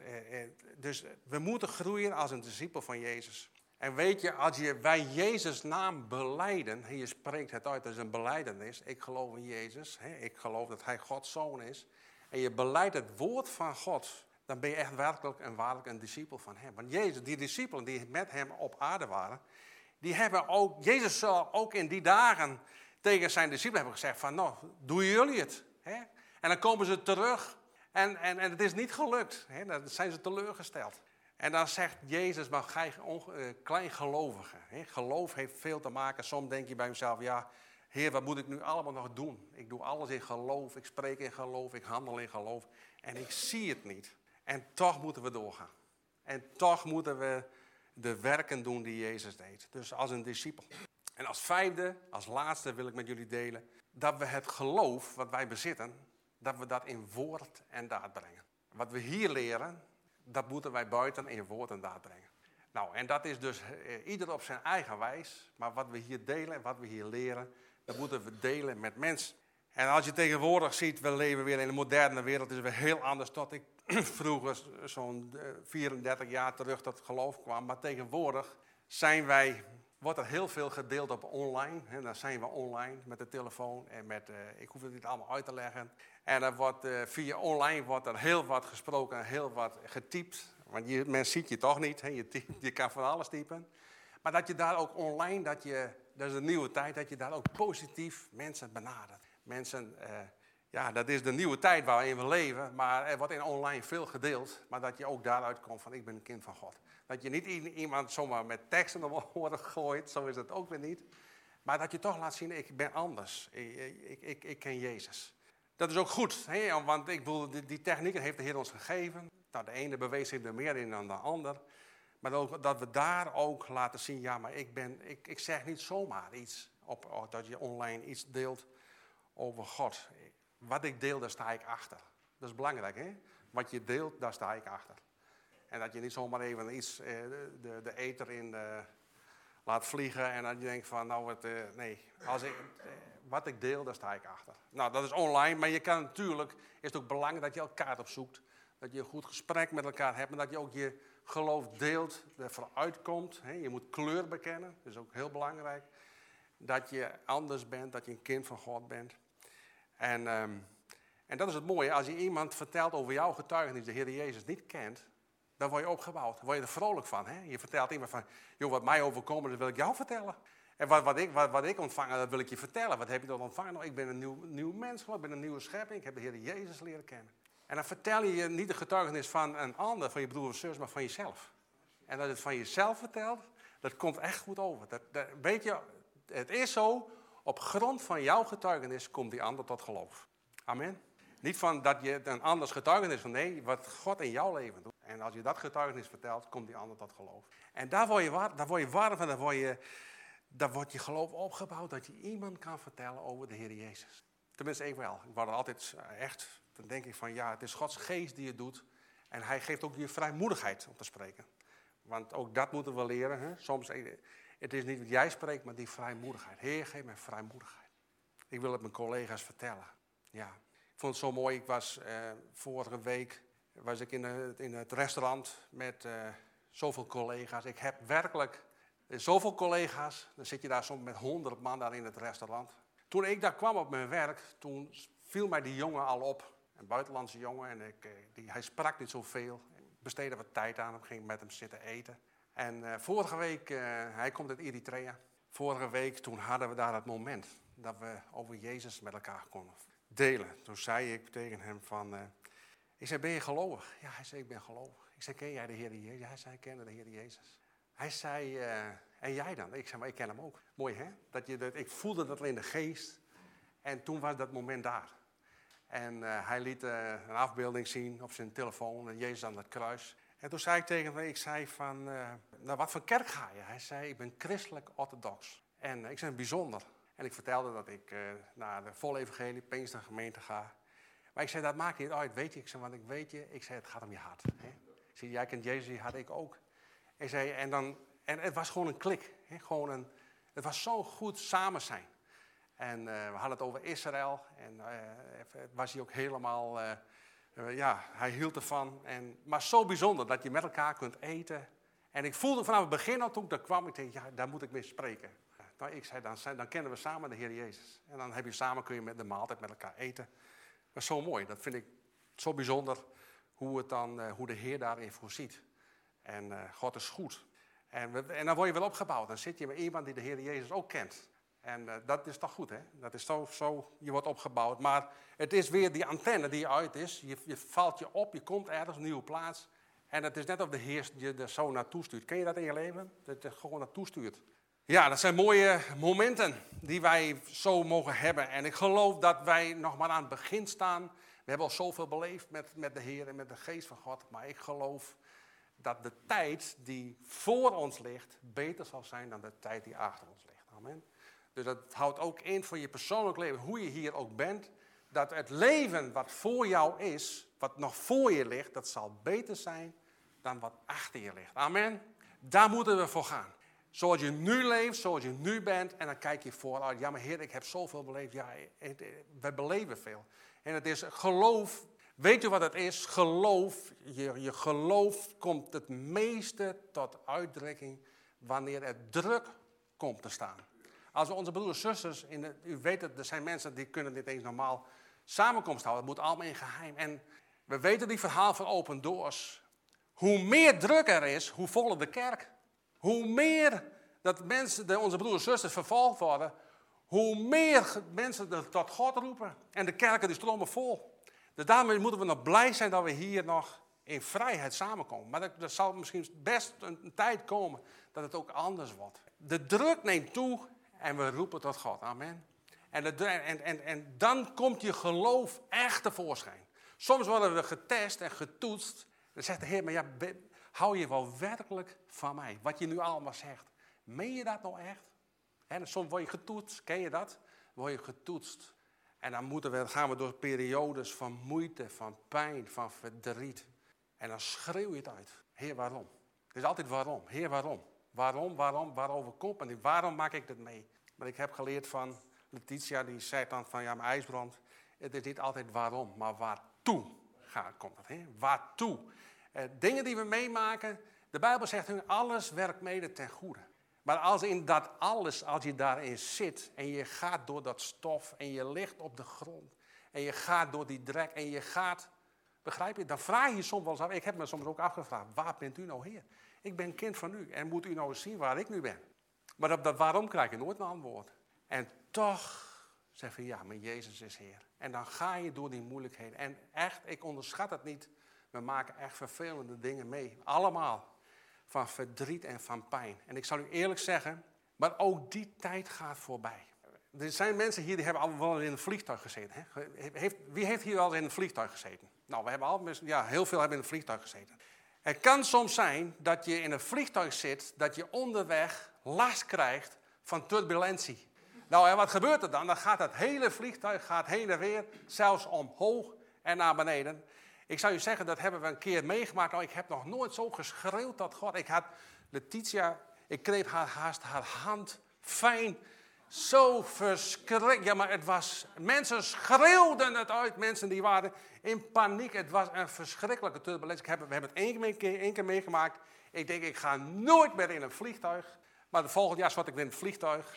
Speaker 1: Dus we moeten groeien als een discipel van Jezus. En weet je, als je bij Jezus naam belijden, en je spreekt het uit als een belijdenis, ik geloof in Jezus, ik geloof dat hij Gods zoon is, en je belijdt het woord van God, dan ben je echt werkelijk en waarlijk een discipel van hem. Want Jezus, die discipelen die met hem op aarde waren, die hebben ook, Jezus zal ook in die dagen tegen zijn discipelen hebben gezegd van, nou, doen jullie het? Hè? En dan komen ze terug en, en, en het is niet gelukt. Hè? Dan zijn ze teleurgesteld. En dan zegt Jezus, maar gij uh, kleingelovigen. Hè? Geloof heeft veel te maken. Soms denk je bij jezelf, ja, Heer, wat moet ik nu allemaal nog doen? Ik doe alles in geloof, ik spreek in geloof, ik handel in geloof. En ik zie het niet. En toch moeten we doorgaan. En toch moeten we de werken doen die Jezus deed. Dus als een discipel. En als vijfde, als laatste wil ik met jullie delen, dat we het geloof wat wij bezitten, dat we dat in woord en daad brengen. Wat we hier leren, dat moeten wij buiten in woord en daad brengen. Nou, en dat is dus eh, ieder op zijn eigen wijs. Maar wat we hier delen en wat we hier leren, dat moeten we delen met mensen. En als je tegenwoordig ziet, we leven weer in een moderne wereld, is het weer heel anders tot ik vroeger zo'n vierendertig jaar terug tot geloof kwam. Maar tegenwoordig zijn wij, wordt er heel veel gedeeld op online. En dan zijn we online met de telefoon en met, uh, ik hoef het niet allemaal uit te leggen. En er wordt, uh, via online wordt er heel wat gesproken en heel wat getypt. Want je, men ziet je toch niet, hè? Je, typt, je kan van alles typen. Maar dat je daar ook online, dat, je, dat is een nieuwe tijd, dat je daar ook positief mensen benadert. Mensen, uh, ja, dat is de nieuwe tijd waarin we leven, maar er wordt in online veel gedeeld. Maar dat je ook daaruit komt van, ik ben een kind van God. Dat je niet iemand zomaar met teksten om oren gooit, zo is het ook weer niet. Maar dat je toch laat zien, ik ben anders. Ik, ik, ik, ik ken Jezus. Dat is ook goed, hè? Want ik bedoel, die, die technieken heeft de Heer ons gegeven. Nou, de ene beweegt zich er meer in dan de ander. Maar ook, dat we daar ook laten zien, ja, maar ik, ben, ik, ik zeg niet zomaar iets, op, dat je online iets deelt over God. Wat ik deel, daar sta ik achter. Dat is belangrijk, hè? Wat je deelt, daar sta ik achter. En dat je niet zomaar even iets, eh, de, de ether in eh, laat vliegen en dat je denkt van, nou, het, eh, nee, als ik, eh, wat ik deel, daar sta ik achter. Nou, dat is online, maar je kan natuurlijk, is het ook belangrijk dat je elkaar opzoekt. Dat je een goed gesprek met elkaar hebt en dat je ook je geloof deelt, er vooruit komt. Hè? Je moet kleur bekennen, dat is ook heel belangrijk. Dat je anders bent, dat je een kind van God bent. En, um, en dat is het mooie, als je iemand vertelt over jouw getuigenis, de Heer Jezus niet kent, dan word je opgebouwd, dan word je er vrolijk van. Hè? Je vertelt iemand van, joh, wat mij overkomen, dat wil ik jou vertellen. En wat, wat, ik, wat, wat ik ontvangen, dat wil ik je vertellen. Wat heb je dan ontvangen? Nou, ik ben een nieuw, nieuw mens geworden, ik ben een nieuwe schepping, ik heb de Heer Jezus leren kennen. En dan vertel je niet de getuigenis van een ander, van je broer of zus, maar van jezelf. En dat je het van jezelf vertelt, dat komt echt goed over. Dat, dat, weet je, het is zo, op grond van jouw getuigenis komt die ander tot geloof. Amen. Niet van dat je een anders getuigenis van nee, wat God in jouw leven doet. En als je dat getuigenis vertelt, komt die ander tot geloof. En daar word je, war, daar word je warm van, daar, word je, daar wordt je geloof opgebouwd. Dat je iemand kan vertellen over de Heer Jezus. Tenminste, ik wel. Ik word er altijd echt, dan denk ik van ja, het is Gods geest die het doet. En hij geeft ook je vrijmoedigheid om te spreken. Want ook dat moeten we leren. Hè? Soms, het is niet wat jij spreekt, maar die vrijmoedigheid. Heer, geef mij vrijmoedigheid. Ik wil het mijn collega's vertellen. Ja. Ik vond het zo mooi. Ik was uh, vorige week was ik in, het, in het restaurant met uh, zoveel collega's. Ik heb werkelijk uh, zoveel collega's. Dan zit je daar soms met honderd man daar in het restaurant. Toen ik daar kwam op mijn werk, toen viel mij die jongen al op. Een buitenlandse jongen. En ik, uh, die, hij sprak niet zoveel. Ik besteedde wat tijd aan hem, ging met hem zitten eten. En uh, vorige week, uh, hij komt uit Eritrea. Vorige week, toen hadden we daar het moment dat we over Jezus met elkaar konden delen. Toen zei ik tegen hem van, uh, ik zei, ben je gelovig? Ja, hij zei, ik ben gelovig. Ik zei, ken jij de Heer Jezus? Ja, hij zei, ik ken de Heer Jezus. Hij zei, uh, en jij dan? Ik zei, maar ik ken hem ook. Mooi hè? Dat je dat, ik voelde dat in de geest. En toen was dat moment daar. En uh, hij liet uh, een afbeelding zien op zijn telefoon. En Jezus aan het kruis. En toen zei ik tegen hem, ik zei van, uh, naar wat voor kerk ga je? Hij zei, ik ben christelijk orthodox. En uh, ik zei, bijzonder. En ik vertelde dat ik uh, naar de volle evangelie, Pinkstergemeente ga. Maar ik zei, dat maakt niet uit, weet je. Ik zei, want ik weet je, ik zei, het gaat om je hart. Hè? Ik zei, jij kent Jezus, die had ik ook. Ik zei, en, dan, en het was gewoon een klik. Hè? Gewoon een, het was zo goed samen zijn. En uh, we hadden het over Israël. En uh, was hij ook helemaal, uh, uh, ja, hij hield ervan. En, maar zo bijzonder dat je met elkaar kunt eten. En ik voelde vanaf het begin al, toen ik daar kwam, ik dacht, ja, daar moet ik mee spreken. Nou, ik zei, dan, dan kennen we samen de Heer Jezus. En dan heb je samen, kun je met de maaltijd met elkaar eten. Dat is zo mooi. Dat vind ik zo bijzonder hoe, het dan, uh, hoe de Heer daarin voorziet. En uh, God is goed. En, we, en dan word je wel opgebouwd. Dan zit je met iemand die de Heer Jezus ook kent. En uh, dat is toch goed, hè? Dat is zo, zo, je wordt opgebouwd. Maar het is weer die antenne die uit is. Je, je valt je op, je komt ergens een nieuwe plaats. En het is net of de Heer je er zo naartoe stuurt. Ken je dat in je leven? Dat je er gewoon naartoe stuurt. Ja, dat zijn mooie momenten die wij zo mogen hebben. En ik geloof dat wij nog maar aan het begin staan. We hebben al zoveel beleefd met, met de Heer en met de geest van God. Maar ik geloof dat de tijd die voor ons ligt beter zal zijn dan de tijd die achter ons ligt. Amen. Dus dat houdt ook in voor je persoonlijk leven, hoe je hier ook bent. Dat het leven wat voor jou is, wat nog voor je ligt, dat zal beter zijn dan wat achter je ligt. Amen. Daar moeten we voor gaan. Zoals je nu leeft, zoals je nu bent. En dan kijk je vooruit. Ja, maar Heer, ik heb zoveel beleefd. Ja, we beleven veel. En het is geloof. Weet u wat het is? Geloof. Je, je geloof komt het meeste tot uitdrukking wanneer er druk komt te staan. Als we onze broeders en zusters, in de, u weet het, er zijn mensen die kunnen dit eens normaal samenkomst houden. Het moet allemaal in geheim. En we weten die verhaal van Open Doors. Hoe meer druk er is, hoe voller de kerk. Hoe meer dat mensen, de, onze broeders en zusters vervolgd worden, hoe meer mensen tot God roepen. En de kerken die stromen vol. Dus daarmee moeten we nog blij zijn dat we hier nog in vrijheid samenkomen. Maar er zal misschien best een, een tijd komen dat het ook anders wordt. De druk neemt toe en we roepen tot God. Amen. En, de, en, en, en dan komt je geloof echt tevoorschijn. Soms worden we getest en getoetst. Dan zegt de Heer, maar ja, hou je wel werkelijk van mij? Wat je nu allemaal zegt. Meen je dat nou echt? En soms word je getoetst, ken je dat? Word je getoetst. En dan moeten we, gaan we door periodes van moeite, van pijn, van verdriet. En dan schreeuw je het uit. Heer, waarom? Het is altijd waarom. Heer, waarom? Waarom, waarom, waarover komt en waarom maak ik dit mee? Maar ik heb geleerd van Letitia, die zei dan van, ja, mijn ijsbrand. Het is niet altijd waarom, maar waartoe gaat, komt het. Hè? Waartoe? Eh, dingen die we meemaken, de Bijbel zegt, alles werkt mede ten goede. Maar als in dat alles, als je daarin zit en je gaat door dat stof en je ligt op de grond en je gaat door die drek en je gaat, begrijp je, dan vraag je je soms wel eens af, ik heb me soms ook afgevraagd, waar bent u nou Heer? Ik ben kind van u en moet u nou eens zien waar ik nu ben? Maar op dat waarom krijg je nooit een antwoord. En toch zeg je, ja, maar Jezus is Heer. En dan ga je door die moeilijkheden. En echt, ik onderschat het niet, we maken echt vervelende dingen mee. Allemaal. Van verdriet en van pijn. En ik zal u eerlijk zeggen, maar ook die tijd gaat voorbij. Er zijn mensen hier die hebben allemaal wel in een vliegtuig gezeten. Hè? Heeft, wie heeft hier wel in een vliegtuig gezeten? Nou, we hebben al, ja, heel veel hebben in een vliegtuig gezeten. Het kan soms zijn dat je in een vliegtuig zit, dat je onderweg last krijgt van turbulentie. Nou, en wat gebeurt er dan? Dan gaat het hele vliegtuig gaat heen en weer, zelfs omhoog en naar beneden. Ik zou je zeggen, dat hebben we een keer meegemaakt. Nou, ik heb nog nooit zo geschreeuwd tot God. Ik had Letitia, ik kreeg haar haast haar hand fijn. Zo verschrikkelijk. Ja, maar het was, mensen schreeuwden het uit. Mensen die waren in paniek. Het was een verschrikkelijke turbulentie. Ik heb, we hebben het één keer, één keer meegemaakt. Ik denk, ik ga nooit meer in een vliegtuig. Maar de volgende jaar zat ik weer in het vliegtuig.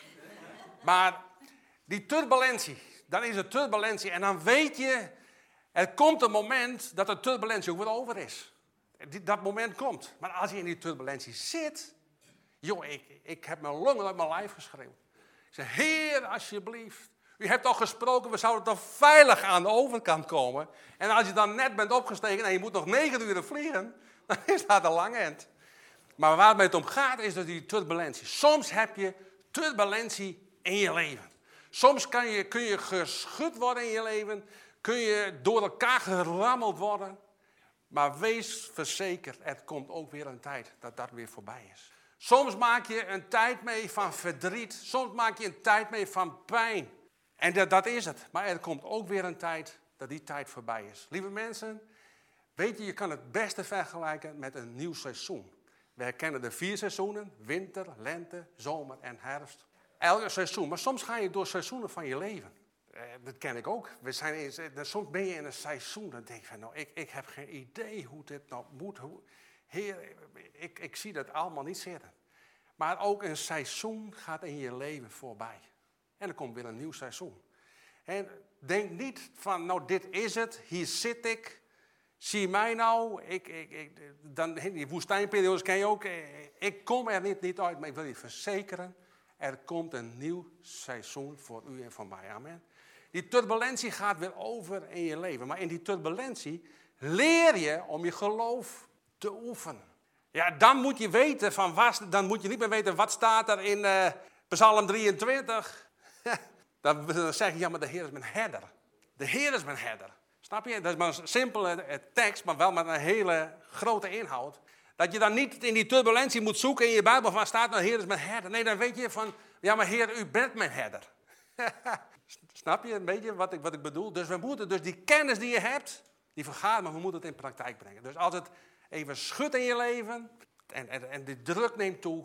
Speaker 1: Maar die turbulentie, dan is het turbulentie. En dan weet je, er komt een moment dat de turbulentie ook weer over is. Dat moment komt. Maar als je in die turbulentie zit, joh, ik, ik heb mijn longen uit mijn lijf geschreeuwd. Ik zei, Heer, alsjeblieft. U hebt al gesproken, we zouden toch veilig aan de overkant komen. En als je dan net bent opgestegen en je moet nog negen uur vliegen, dan is dat een lang eind. Maar waar het om gaat is dus die turbulentie. Soms heb je turbulentie in je leven. Soms kan je, kun je geschud worden in je leven. Kun je door elkaar gerammeld worden. Maar wees verzekerd, er komt ook weer een tijd dat dat weer voorbij is. Soms maak je een tijd mee van verdriet. Soms maak je een tijd mee van pijn. En dat, dat is het. Maar er komt ook weer een tijd dat die tijd voorbij is. Lieve mensen, weet je, je kan het beste vergelijken met een nieuw seizoen. We herkennen de vier seizoenen. Winter, lente, zomer en herfst. Elk seizoen. Maar soms ga je door seizoenen van je leven. Eh, dat ken ik ook. We zijn in, soms ben je in een seizoen. Dan denk je van, nou, ik, ik heb geen idee hoe dit nou moet. Hoe, Heer, ik, ik zie dat allemaal niet zitten. Maar ook een seizoen gaat in je leven voorbij. En er komt weer een nieuw seizoen. En denk niet van, nou dit is het, hier zit ik. Zie mij nou, ik, ik, ik, dan, die woestijnperiodes ken je ook. Ik kom er niet, niet uit, maar ik wil je verzekeren. Er komt een nieuw seizoen voor u en voor mij. Amen. Die turbulentie gaat weer over in je leven. Maar in die turbulentie leer je om je geloof te oefenen. Ja, dan moet je weten van wat, dan moet je niet meer weten wat staat er in uh, Psalm drieëntwintig. Dan, dan zeg je, ja, maar de Heer is mijn herder. De Heer is mijn herder. Snap je? Dat is maar een simpele tekst, maar wel met een hele grote inhoud. Dat je dan niet in die turbulentie moet zoeken in je Bijbel van staat, de Heer is mijn herder. Nee, dan weet je van, ja, maar Heer, u bent mijn herder. Snap je een beetje wat ik, wat ik bedoel? Dus we moeten dus die kennis die je hebt, die vergaat, maar we moeten het in praktijk brengen. Dus als het even schudt in je leven en, en, en de druk neemt toe,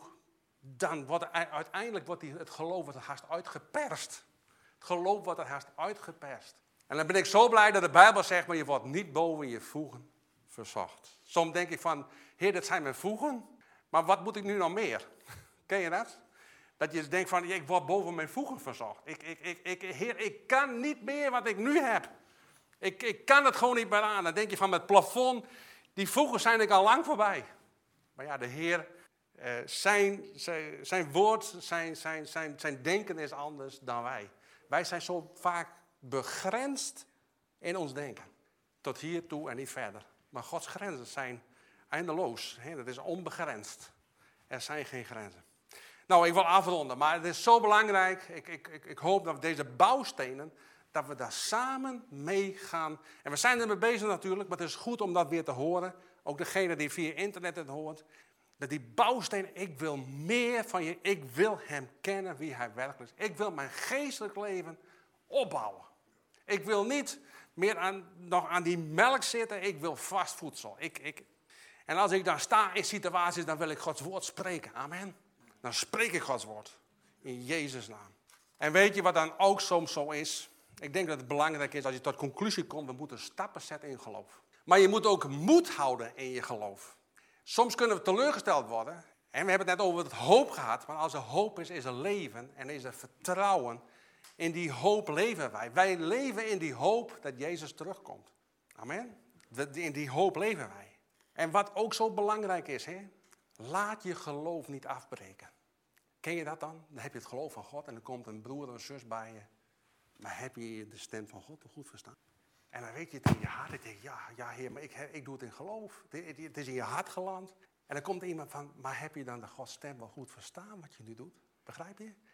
Speaker 1: dan wordt er, uiteindelijk wordt die, het geloof wordt er haast uitgeperst. Het geloof wordt er haast uitgeperst. En dan ben ik zo blij dat de Bijbel zegt, maar je wordt niet boven je voegen verzocht. Soms denk ik van, Heer, dat zijn mijn voegen, maar wat moet ik nu nog meer? Ken je dat? Dat je denkt van, ik word boven mijn voegen verzocht. Ik, ik, ik, ik, Heer, ik kan niet meer wat ik nu heb. Ik, ik kan het gewoon niet meer aan. Dan denk je van, het plafond, die voegen zijn ik al lang voorbij. Maar ja, de Heer, eh, zijn, zijn, zijn woord, zijn, zijn, zijn, zijn denken is anders dan wij. Wij zijn zo vaak begrensd in ons denken. Tot hier toe en niet verder. Maar Gods grenzen zijn eindeloos. He, dat is onbegrensd. Er zijn geen grenzen. Nou, ik wil afronden, maar het is zo belangrijk. Ik, ik, ik, ik hoop dat we deze bouwstenen, dat we daar samen mee gaan. En we zijn ermee bezig natuurlijk, maar het is goed om dat weer te horen. Ook degene die via internet het hoort. Dat die bouwstenen, ik wil meer van je. Ik wil hem kennen wie hij werkelijk is. Ik wil mijn geestelijk leven opbouwen. Ik wil niet meer aan, nog aan die melk zitten. Ik wil vast voedsel. Ik, ik. En als ik dan sta in situaties, dan wil ik Gods woord spreken. Amen. Dan spreek ik Gods woord. In Jezus' naam. En weet je wat dan ook soms zo is? Ik denk dat het belangrijk is als je tot conclusie komt. We moeten stappen zetten in geloof. Maar je moet ook moed houden in je geloof. Soms kunnen we teleurgesteld worden. En we hebben het net over het hoop gehad. Maar als er hoop is, is er leven. En is er vertrouwen. In die hoop leven wij. Wij leven in die hoop dat Jezus terugkomt. Amen. In die hoop leven wij. En wat ook zo belangrijk is, hè? Laat je geloof niet afbreken. Ken je dat dan? Dan heb je het geloof van God en er komt een broer of een zus bij je. Maar heb je de stem van God goed verstaan? En dan weet je het in je hart. Ik denk, ja, ja Heer, maar ik, ik doe het in geloof. Het is in je hart geland. En dan komt er iemand van, maar heb je dan de Gods stem wel goed verstaan wat je nu doet? Begrijp je?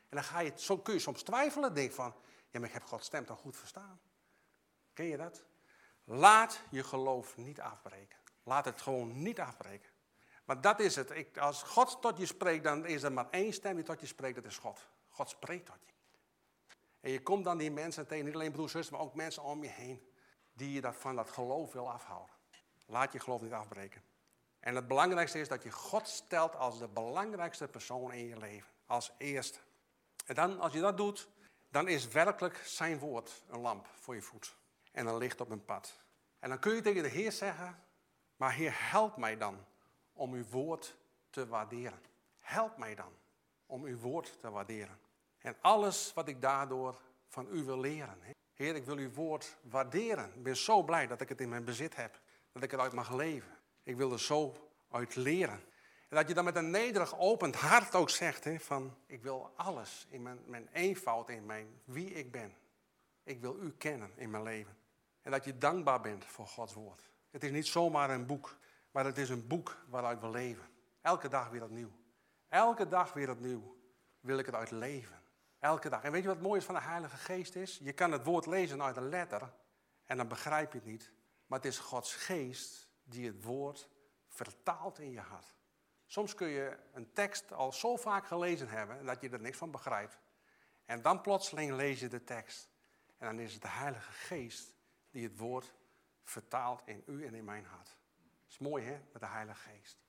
Speaker 1: En dan ga je, zo kun je soms twijfelen. Denk van, ja, maar ik heb Gods stem toch goed verstaan. Ken je dat? Laat je geloof niet afbreken. Laat het gewoon niet afbreken. Maar dat is het. Ik, als God tot je spreekt, dan is er maar één stem die tot je spreekt. Dat is God. God spreekt tot je. En je komt dan die mensen tegen, niet alleen broers en zusters, maar ook mensen om je heen. Die je dat, van dat geloof wil afhouden. Laat je geloof niet afbreken. En het belangrijkste is dat je God stelt als de belangrijkste persoon in je leven. Als eerste. En dan, als je dat doet, dan is werkelijk zijn woord een lamp voor je voet. En een licht op een pad. En dan kun je tegen de Heer zeggen, maar Heer, help mij dan om uw woord te waarderen. Help mij dan om uw woord te waarderen. En alles wat ik daardoor van u wil leren. Heer, ik wil uw woord waarderen. Ik ben zo blij dat ik het in mijn bezit heb. Dat ik eruit mag leven. Ik wil er zo uit leren. En dat je dan met een nederig opend hart ook zegt, hè, van ik wil alles in mijn, mijn eenvoud, in mijn wie ik ben. Ik wil u kennen in mijn leven. En dat je dankbaar bent voor Gods woord. Het is niet zomaar een boek, maar het is een boek waaruit we leven. Elke dag weer opnieuw. Elke dag weer opnieuw wil ik het uit leven. Elke dag. En weet je wat het mooie van de Heilige Geest is? Je kan het woord lezen uit een letter en dan begrijp je het niet. Maar het is Gods Geest die het woord vertaalt in je hart. Soms kun je een tekst al zo vaak gelezen hebben dat je er niks van begrijpt. En dan plotseling lees je de tekst. En dan is het de Heilige Geest die het woord vertaalt in u en in mijn hart. Dat is mooi, hè, met de Heilige Geest.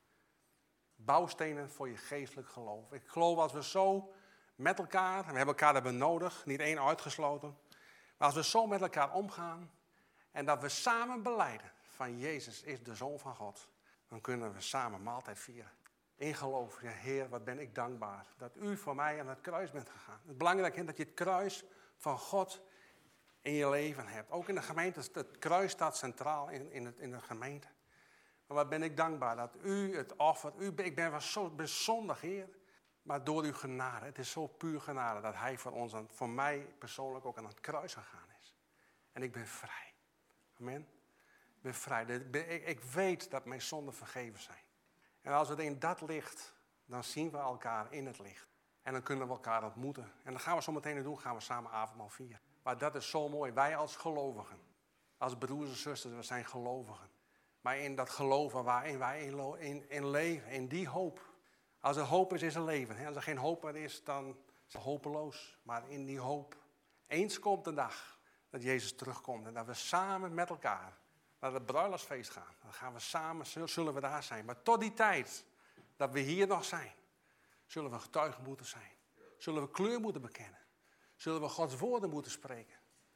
Speaker 1: Bouwstenen voor je geestelijk geloof. Ik geloof als we zo met elkaar, we hebben elkaar daarbij nodig, niet één uitgesloten. Maar als we zo met elkaar omgaan en dat we samen belijden van Jezus is de Zoon van God, dan kunnen we samen maaltijd vieren. In geloof, ja, Heer, wat ben ik dankbaar dat u voor mij aan het kruis bent gegaan. Het belangrijke is dat je het kruis van God in je leven hebt. Ook in de gemeente, het kruis staat centraal in, in, het, in de gemeente. Maar wat ben ik dankbaar dat u het offert. U, ik ben wel zo ben zondig, Heer. Maar door uw genade, het is zo puur genade dat hij voor ons, voor mij persoonlijk ook aan het kruis gegaan is. En ik ben vrij. Amen. Ik ben vrij. Ik, ik weet dat mijn zonden vergeven zijn. En als we in dat licht, dan zien we elkaar in het licht. En dan kunnen we elkaar ontmoeten. En dan gaan we zo meteen doen, gaan we samen avondmaal vieren. Maar dat is zo mooi. Wij als gelovigen, als broers en zusters, we zijn gelovigen. Maar in dat geloven waarin wij in, in, in leven, in die hoop. Als er hoop is, is er leven. Als er geen hoop meer is, dan is het hopeloos. Maar in die hoop. Eens komt de dag dat Jezus terugkomt. En dat we samen met elkaar naar het bruiloftsfeest gaan. Dan gaan we samen, zullen we daar zijn. Maar tot die tijd dat we hier nog zijn, zullen we getuigen moeten zijn. Zullen we kleur moeten bekennen. Zullen we Gods woorden moeten spreken.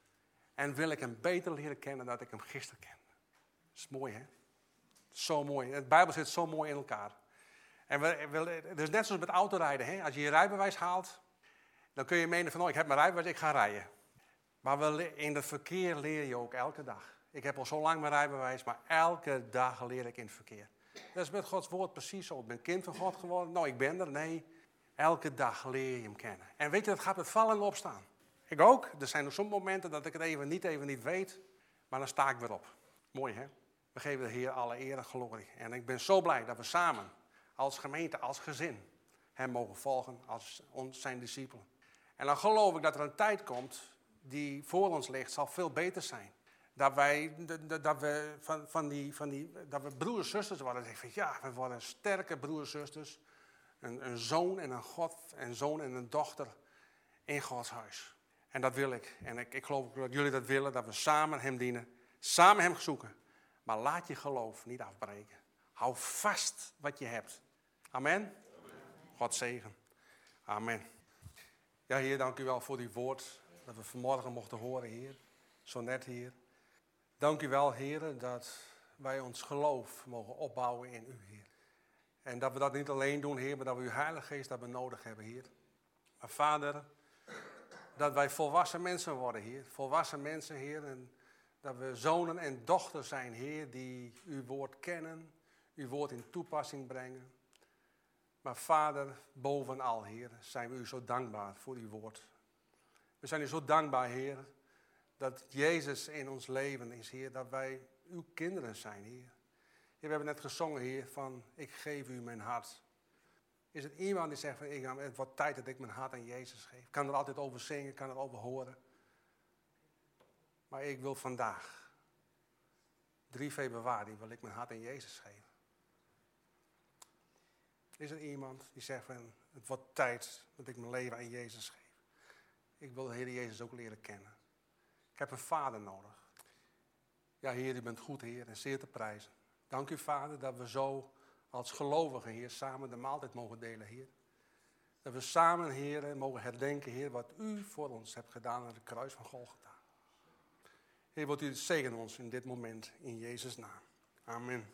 Speaker 1: En wil ik hem beter leren kennen dan ik hem gisteren kende. Dat is mooi, hè? Zo mooi. De Bijbel zit zo mooi in elkaar. En we, we, het is net zoals met autorijden. Hè? Als je je rijbewijs haalt, dan kun je menen van, oh, ik heb mijn rijbewijs, ik ga rijden. Maar we, in het verkeer leer je ook elke dag. Ik heb al zo lang mijn rijbewijs, maar elke dag leer ik in het verkeer. Dat is met Gods woord precies zo. Ik ben kind van God geworden. Nou, ik ben er. Nee, elke dag leer je hem kennen. En weet je, dat gaat met vallen en opstaan. Ik ook. Er zijn nog sommige momenten dat ik het even niet, even niet weet. Maar dan sta ik weer op. Mooi, hè? We geven de Heer alle eer en glorie. En ik ben zo blij dat we samen, als gemeente, als gezin, hem mogen volgen als ons, zijn discipelen. En dan geloof ik dat er een tijd komt die voor ons ligt, zal veel beter zijn. Dat wij, dat we, van, van die, van die, dat we broers en zusters worden. Ik vind, ja, we worden sterke broers en zusters. Een, een zoon en een God, een zoon en een dochter in Gods huis. En dat wil ik. En ik, ik geloof dat jullie dat willen, dat we samen hem dienen. Samen hem zoeken. Maar laat je geloof niet afbreken. Hou vast wat je hebt. Amen. Amen. God zegen. Amen. Ja, Heer, dank u wel voor uw woord. Dat we vanmorgen mochten horen, Heer. Zo net, Heer. Dank u wel, Heer, dat wij ons geloof mogen opbouwen in u, Heer. En dat we dat niet alleen doen, Heer, maar dat we uw Heilige Geest dat we nodig hebben, Heer. Maar Vader, dat wij volwassen mensen worden, Heer. Volwassen mensen, Heer. En dat we zonen en dochters zijn, Heer, die uw woord kennen. Uw woord in toepassing brengen. Maar Vader, bovenal, Heer, zijn we u zo dankbaar voor uw woord. We zijn u zo dankbaar, Heer, dat Jezus in ons leven is, Heer. Dat wij uw kinderen zijn, Heer. Heer, we hebben net gezongen, Heer, van ik geef u mijn hart. Is er iemand die zegt van, ik, het wordt tijd dat ik mijn hart aan Jezus geef. Ik kan er altijd over zingen, ik kan er over horen. Maar ik wil vandaag, drie februari, wil ik mijn hart aan Jezus geven. Is er iemand die zegt van, het wordt tijd dat ik mijn leven aan Jezus geef. Ik wil de Heer Jezus ook leren kennen. Ik heb een vader nodig. Ja, Heer, u bent goed, Heer, en zeer te prijzen. Dank u, Vader, dat we zo als gelovigen, Heer, samen de maaltijd mogen delen, Heer. Dat we samen, Heer, mogen herdenken, Heer, wat u voor ons hebt gedaan aan het kruis van Golgotha. Heer, wilt u zegenen ons in dit moment, in Jezus' naam. Amen.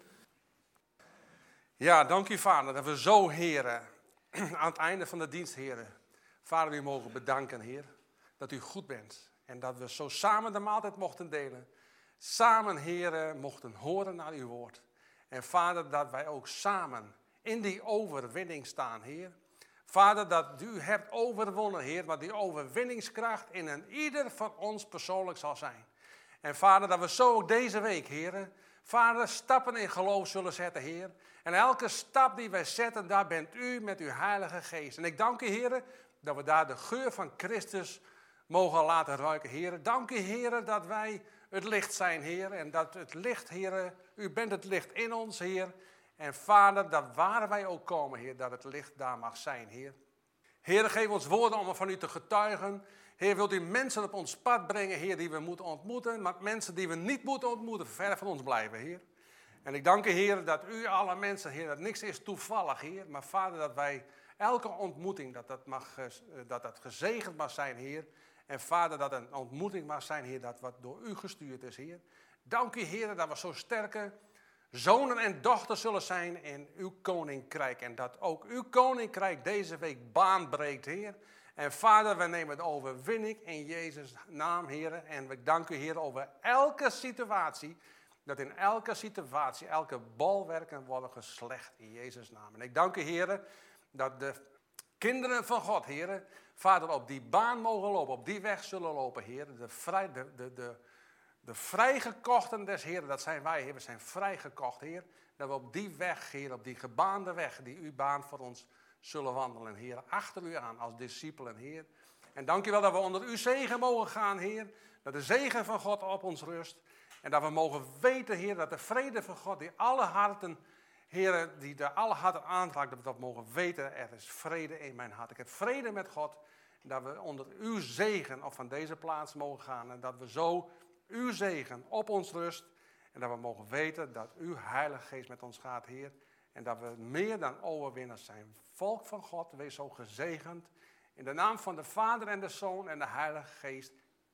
Speaker 1: Ja, dank u, Vader, dat we zo, Heer, aan het einde van de dienst, Heer, Vader, u mogen bedanken, Heer, dat u goed bent. En dat we zo samen de maaltijd mochten delen. Samen, Heer, mochten horen naar uw woord. En Vader, dat wij ook samen in die overwinning staan, Heer. Vader, dat u hebt overwonnen, Heer, maar die overwinningskracht in een ieder van ons persoonlijk zal zijn. En Vader, dat we zo ook deze week, Heer, Vader, stappen in geloof zullen zetten, Heer. En elke stap die wij zetten, daar bent u met uw Heilige Geest. En ik dank u, Heer, dat we daar de geur van Christus mogen laten ruiken, Heer. Dank u, Heer, dat wij het licht zijn, Heer. En dat het licht, Heer, u bent het licht in ons, Heer. En Vader, dat waar wij ook komen, Heer, dat het licht daar mag zijn, Heer. Heer, geef ons woorden om van u te getuigen. Heer, wilt u mensen op ons pad brengen, Heer, die we moeten ontmoeten. Maar mensen die we niet moeten ontmoeten, ver van ons blijven, Heer. En ik dank u, Heer, dat u alle mensen, Heer, dat niks is toevallig, Heer. Maar Vader, dat wij elke ontmoeting, dat dat, mag, dat dat gezegend mag zijn, Heer. En Vader, dat een ontmoeting mag zijn, Heer, dat wat door u gestuurd is, Heer. Dank u, Heer, dat we zo sterke zonen en dochters zullen zijn in uw koninkrijk. En dat ook uw koninkrijk deze week baan breekt, Heer. En Vader, we nemen de overwinning in Jezus' naam, Heer. En we danken u, Heer, over elke situatie. Dat in elke situatie, elke bolwerken worden geslecht in Jezus' naam. En ik dank u, Heer, dat de kinderen van God, Heer, Vader, op die baan mogen lopen, op die weg zullen lopen, Heer. De, vrij, de, de, de, de vrijgekochten des Heer, dat zijn wij, Heer. We zijn vrijgekocht, Heer. Dat we op die weg, Heer, op die gebaande weg, die u baant voor ons, zullen wandelen, Heer. Achter u aan als discipelen, Heer. En dank u wel dat we onder uw zegen mogen gaan, Heer. Dat de zegen van God op ons rust. En dat we mogen weten, Heer, dat de vrede van God, die alle harten, Heer, die de alle harten aanraakt, dat we dat mogen weten. Er is vrede in mijn hart. Ik heb vrede met God. En dat we onder uw zegen op van deze plaats mogen gaan. En dat we zo uw zegen op ons rust. En dat we mogen weten dat uw Heilige Geest met ons gaat, Heer. En dat we meer dan overwinnaars zijn. Volk van God, wees zo gezegend. In de naam van de Vader en de Zoon en de Heilige Geest.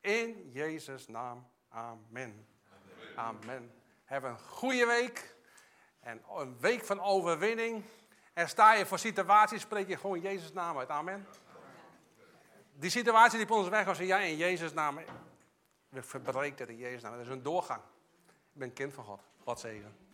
Speaker 1: In Jezus' naam. Amen. Amen. Amen. Heb een goede week. En een week van overwinning. En sta je voor situaties, spreek je gewoon Jezus' naam uit. Amen. Die situatie die op ons weg was, ja, in Jezus' naam. We verbreken het in Jezus' naam. Dat is een doorgang. Ik ben kind van God. God zegen.